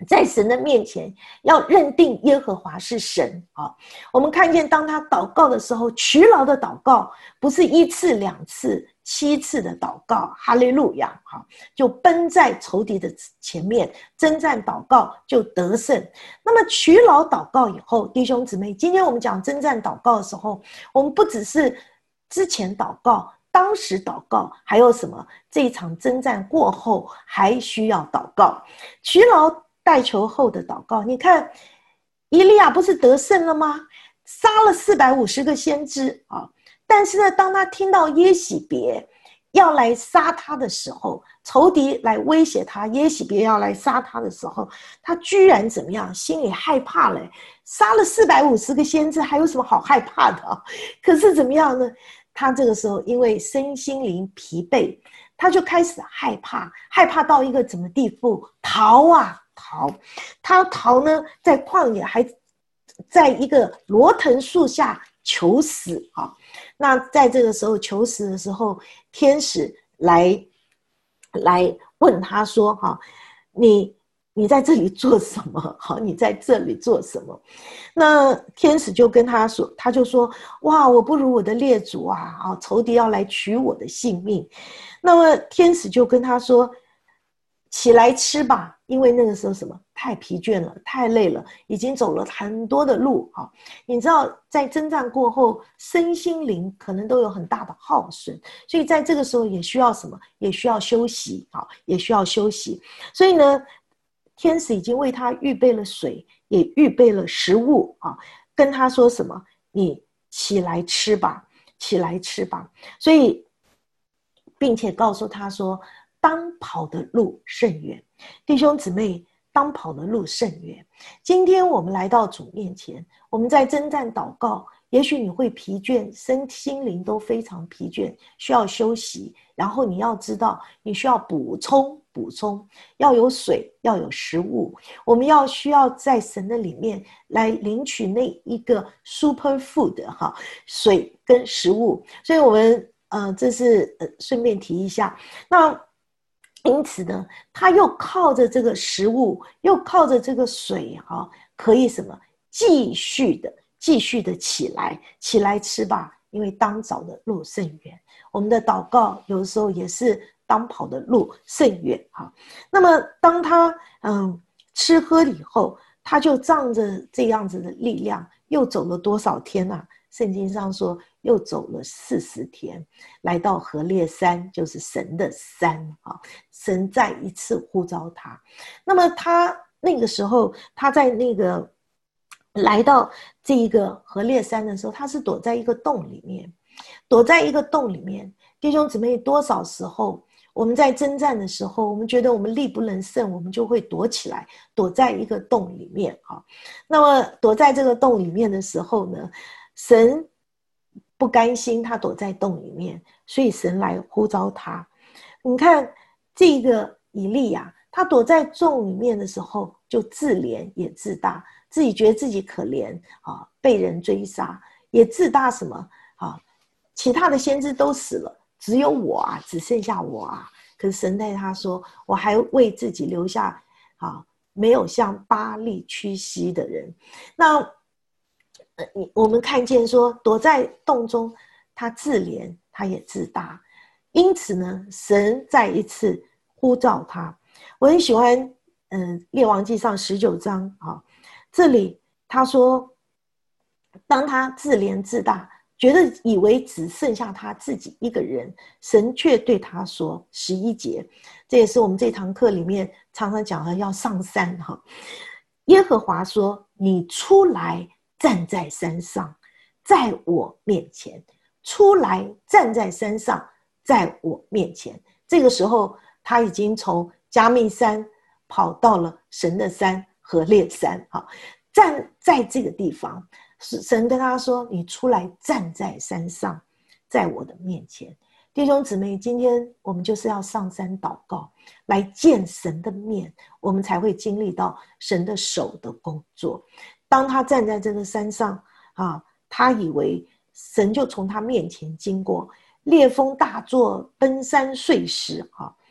[SPEAKER 1] 在神的面前要认定耶和华是神啊。我们看见当他祷告的时候，劬劳的祷告不是一次两次七次的祷告，哈利路亚，就奔在仇敌的前面征战祷告就得胜。那么劬劳祷告以后，弟兄姊妹，今天我们讲征战祷告的时候，我们不只是之前祷告，当时祷告，还有什么？这一场征战过后还需要祷告。劬劳代求后的祷告，你看以利亚不是得胜了吗？杀了四百五十个先知啊！但是呢，当他听到耶洗别要来杀他的时候，仇敌来威胁他，耶洗别要来杀他的时候，他居然怎么样？心里害怕了。杀了四百五十个先知，还有什么好害怕的啊？可是怎么样呢？他这个时候因为身心灵疲惫，他就开始害怕，害怕到一个怎么地步？逃啊！逃，他逃呢，在旷野还在一个罗藤树下求死啊。那在这个时候求死的时候，天使来来问他说：“哈，你你在这里做什么？好，你在这里做什么？”那天使就跟他说，他就说：“哇，我不如我的列祖啊！啊，仇敌要来取我的性命。”那么天使就跟他说：“起来吃吧，因为那个时候什么太疲倦了，太累了，已经走了很多的路啊。你知道，在征战过后，身心灵可能都有很大的耗损，所以在这个时候也需要什么？也需要休息啊，也需要休息。所以呢，天使已经为他预备了水，也预备了食物啊，跟他说什么？你起来吃吧，起来吃吧。所以，并且告诉他说，当跑的路甚远，弟兄姊妹，当跑的路甚远。今天我们来到主面前，我们在征战祷告，也许你会疲倦，身心灵都非常疲倦，需要休息。然后你要知道，你需要补充补充，要有水，要有食物。我们要需要在神的里面来领取那一个 super food 哈，水跟食物。所以我们呃，这是呃顺便提一下。那因此呢，他又靠着这个食物，又靠着这个水哈，可以什么继续的继续的起来，起来吃吧，因为当早的路甚远。我们的祷告有的时候也是当跑的路甚远哈。那么当他嗯吃喝以后，他就仗着这样子的力量，又走了多少天啊？圣经上说，又走了四十天，来到何烈山，就是神的山啊。神再一次呼召他。那么他那个时候，他在那个来到这一个何烈山的时候，他是躲在一个洞里面，躲在一个洞里面。弟兄姊妹，多少时候我们在征战的时候，我们觉得我们力不能胜，我们就会躲起来，躲在一个洞里面啊。那么躲在这个洞里面的时候呢，神不甘心他躲在洞里面，所以神来呼召他。你看这个以利亚，他躲在洞里面的时候，就自怜也自大，自己觉得自己可怜啊，被人追杀，也自大什么啊？其他的先知都死了，只有我啊，只剩下我啊。可是神对他说，我还为自己留下啊，没有向巴力屈膝的人。那呃，我们看见说，躲在洞中，他自怜，他也自大。因此呢，神再一次呼召他。我很喜欢，嗯、呃，列王纪上十九章啊，这里他说，当他自怜自大，觉得以为只剩下他自己一个人，神却对他说，十一节，这也是我们这堂课里面常常讲的要上山哈。耶和华说，你出来站在山上，在我面前，出来站在山上，在我面前。这个时候他已经从加密山跑到了神的山何烈山，站在这个地方，神跟他说，你出来站在山上，在我的面前。弟兄姊妹，今天我们就是要上山祷告，来见神的面，我们才会经历到神的手的工作。当他站在这个山上啊，他以为神就从他面前经过，烈风大作，奔山碎石啊。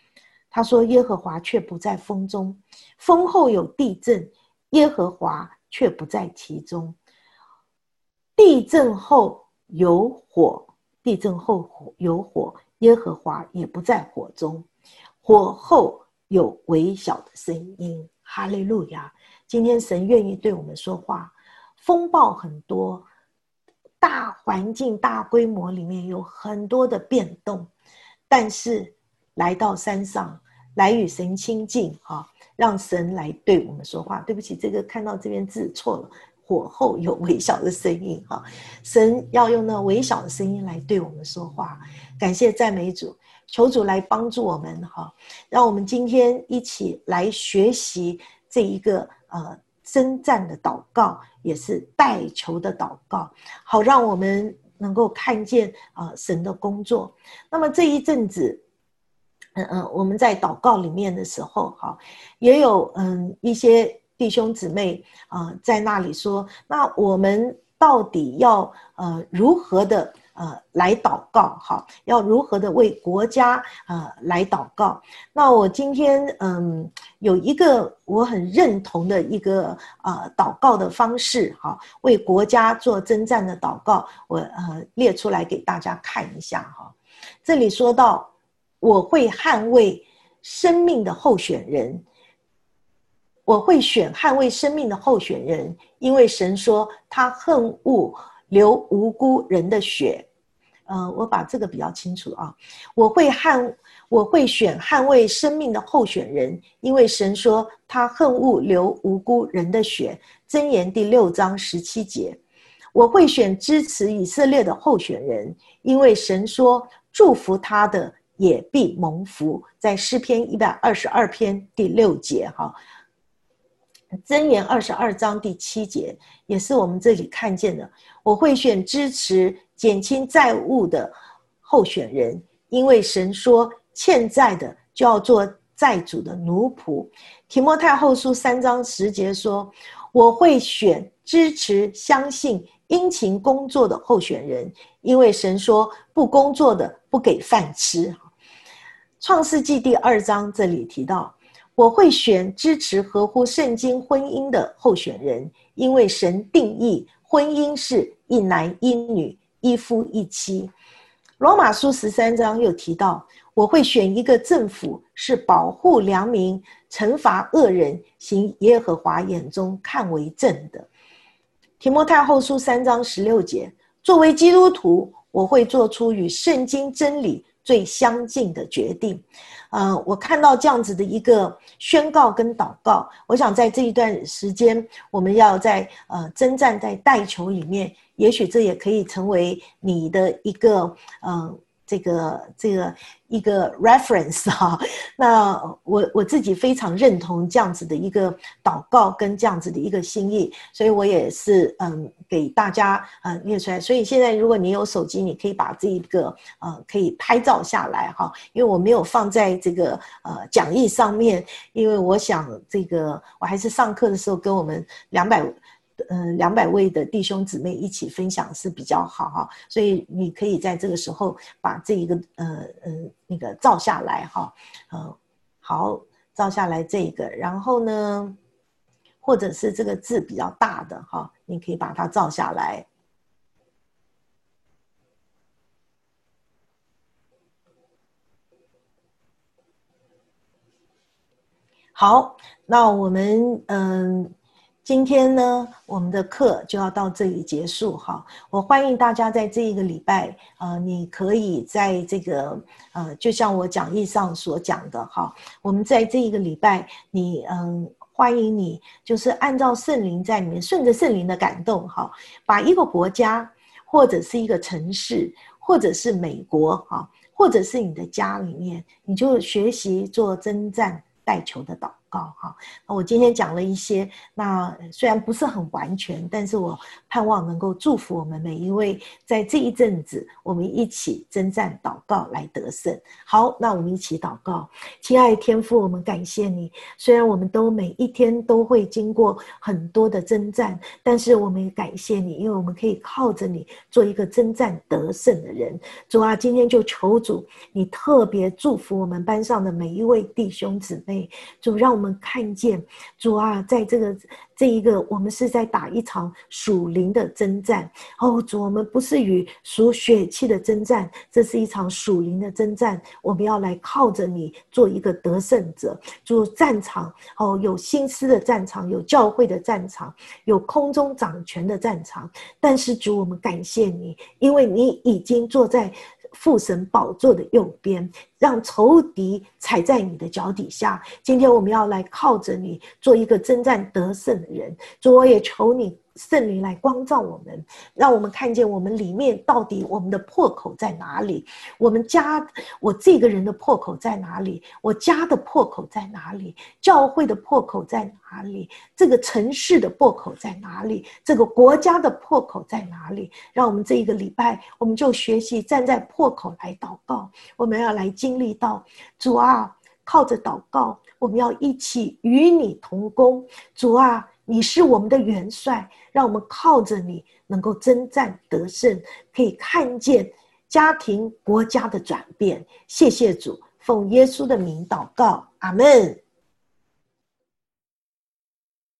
[SPEAKER 1] 他说耶和华却不在风中，风后有地震，耶和华却不在其中。地震后有火，地震后有火，耶和华也不在火中。火后有微小的声音。哈利路亚！今天神愿意对我们说话。风暴很多，大环境大规模里面有很多的变动，但是来到山上来与神亲近，让神来对我们说话。对不起，这个看到这边字错了，火后有微小的声音，神要用那微小的声音来对我们说话。感谢赞美主，求主来帮助我们，让我们今天一起来学习这一个呃征战的祷告，也是代求的祷告，好让我们能够看见、呃、神的工作。那么这一阵子嗯嗯，我们在祷告里面的时候，哈，也有嗯一些弟兄姊妹啊、呃、在那里说，那我们到底要呃如何的呃来祷告？哈，要如何的为国家呃来祷告？那我今天嗯有一个我很认同的一个呃祷告的方式，哈，为国家做征战的祷告，我呃列出来给大家看一下哈。这里说到，我会捍卫生命的候选人，我会选捍卫生命的候选人，因为神说他恨恶流无辜人的血。呃，我把这个比较清楚啊。我会捍，我会选捍卫生命的候选人，因为神说他恨恶流无辜人的血。箴言第六章十七节。我会选支持以色列的候选人，因为神说祝福他的也必蒙福，在诗篇一百二十二篇第六节哈。箴言二十二章第七节也是我们这里看见的。我会选支持减轻债务的候选人，因为神说欠债的就要做债主的奴仆。提摩太后书三章十节说，我会选支持相信殷勤工作的候选人，因为神说不工作的不给饭吃。创世纪第二章这里提到，我会选支持合乎圣经婚姻的候选人，因为神定义婚姻是一男一女，一夫一妻。罗马书十三章又提到，我会选一个政府是保护良民，惩罚恶人，行耶和华眼中看为正的。提摩太后书三章十六节，作为基督徒，我会做出与圣经真理最相近的决定。呃，我看到这样子的一个宣告跟祷告，我想在这一段时间，我们要在呃征战在代求里面，也许这也可以成为你的一个呃这个这个一个 reference 哈。那我我自己非常认同这样子的一个祷告跟这样子的一个心意，所以我也是嗯给大家呃列出来。所以现在如果你有手机，你可以把这一个呃可以拍照下来哈，因为我没有放在这个呃讲义上面，因为我想这个我还是上课的时候跟我们两百。嗯，两百位的弟兄姊妹一起分享是比较好哈，所以你可以在这个时候把这一个呃呃那个照下来哈，呃好照下来这个，然后呢，或者是这个字比较大的哈，你可以把它照下来。好，那我们嗯。今天呢，我们的课就要到这里结束哈。我欢迎大家在这一个礼拜，呃，你可以在这个呃，就像我讲义上所讲的哈，我们在这一个礼拜，你嗯，欢迎你就是按照圣灵在里面，顺着圣灵的感动哈，把一个国家或者是一个城市，或者是美国哈，或者是你的家里面，你就学习做征战代求的祷告哈。我今天讲了一些，那虽然不是很完全，但是我盼望能够祝福我们每一位，在这一阵子我们一起征战祷告来得胜。好，那我们一起祷告。亲爱的天父，我们感谢你，虽然我们都每一天都会经过很多的征战，但是我们也感谢你，因为我们可以靠着你做一个征战得胜的人。主啊，今天就求主你特别祝福我们班上的每一位弟兄姊妹，主让我们看见，主啊，在这个这一个我们是在打一场属灵的征战哦，主，我们不是与属血气的征战，这是一场属灵的征战，我们要来靠着你做一个得胜者。主，战场哦，有心思的战场，有教会的战场，有空中掌权的战场，但是主，我们感谢你，因为你已经坐在父神宝座的右边，让仇敌踩在你的脚底下。今天我们要来靠着你做一个征战得胜的人。主，我也求你圣灵来光照我们，让我们看见我们里面到底我们的破口在哪里，我们家我这个人的破口在哪里，我家的破口在哪里，教会的破口在哪里，这个城市的破口在哪里，这个国家的破口在哪里。让我们这一个礼拜我们就学习站在破口来祷告，我们要来经历到主啊，靠着祷告我们要一起与你同工。主啊，你是我们的元帅，让我们靠着你能够征战得胜，可以看见家庭国家的转变。谢谢主，奉耶稣的名祷告，阿们。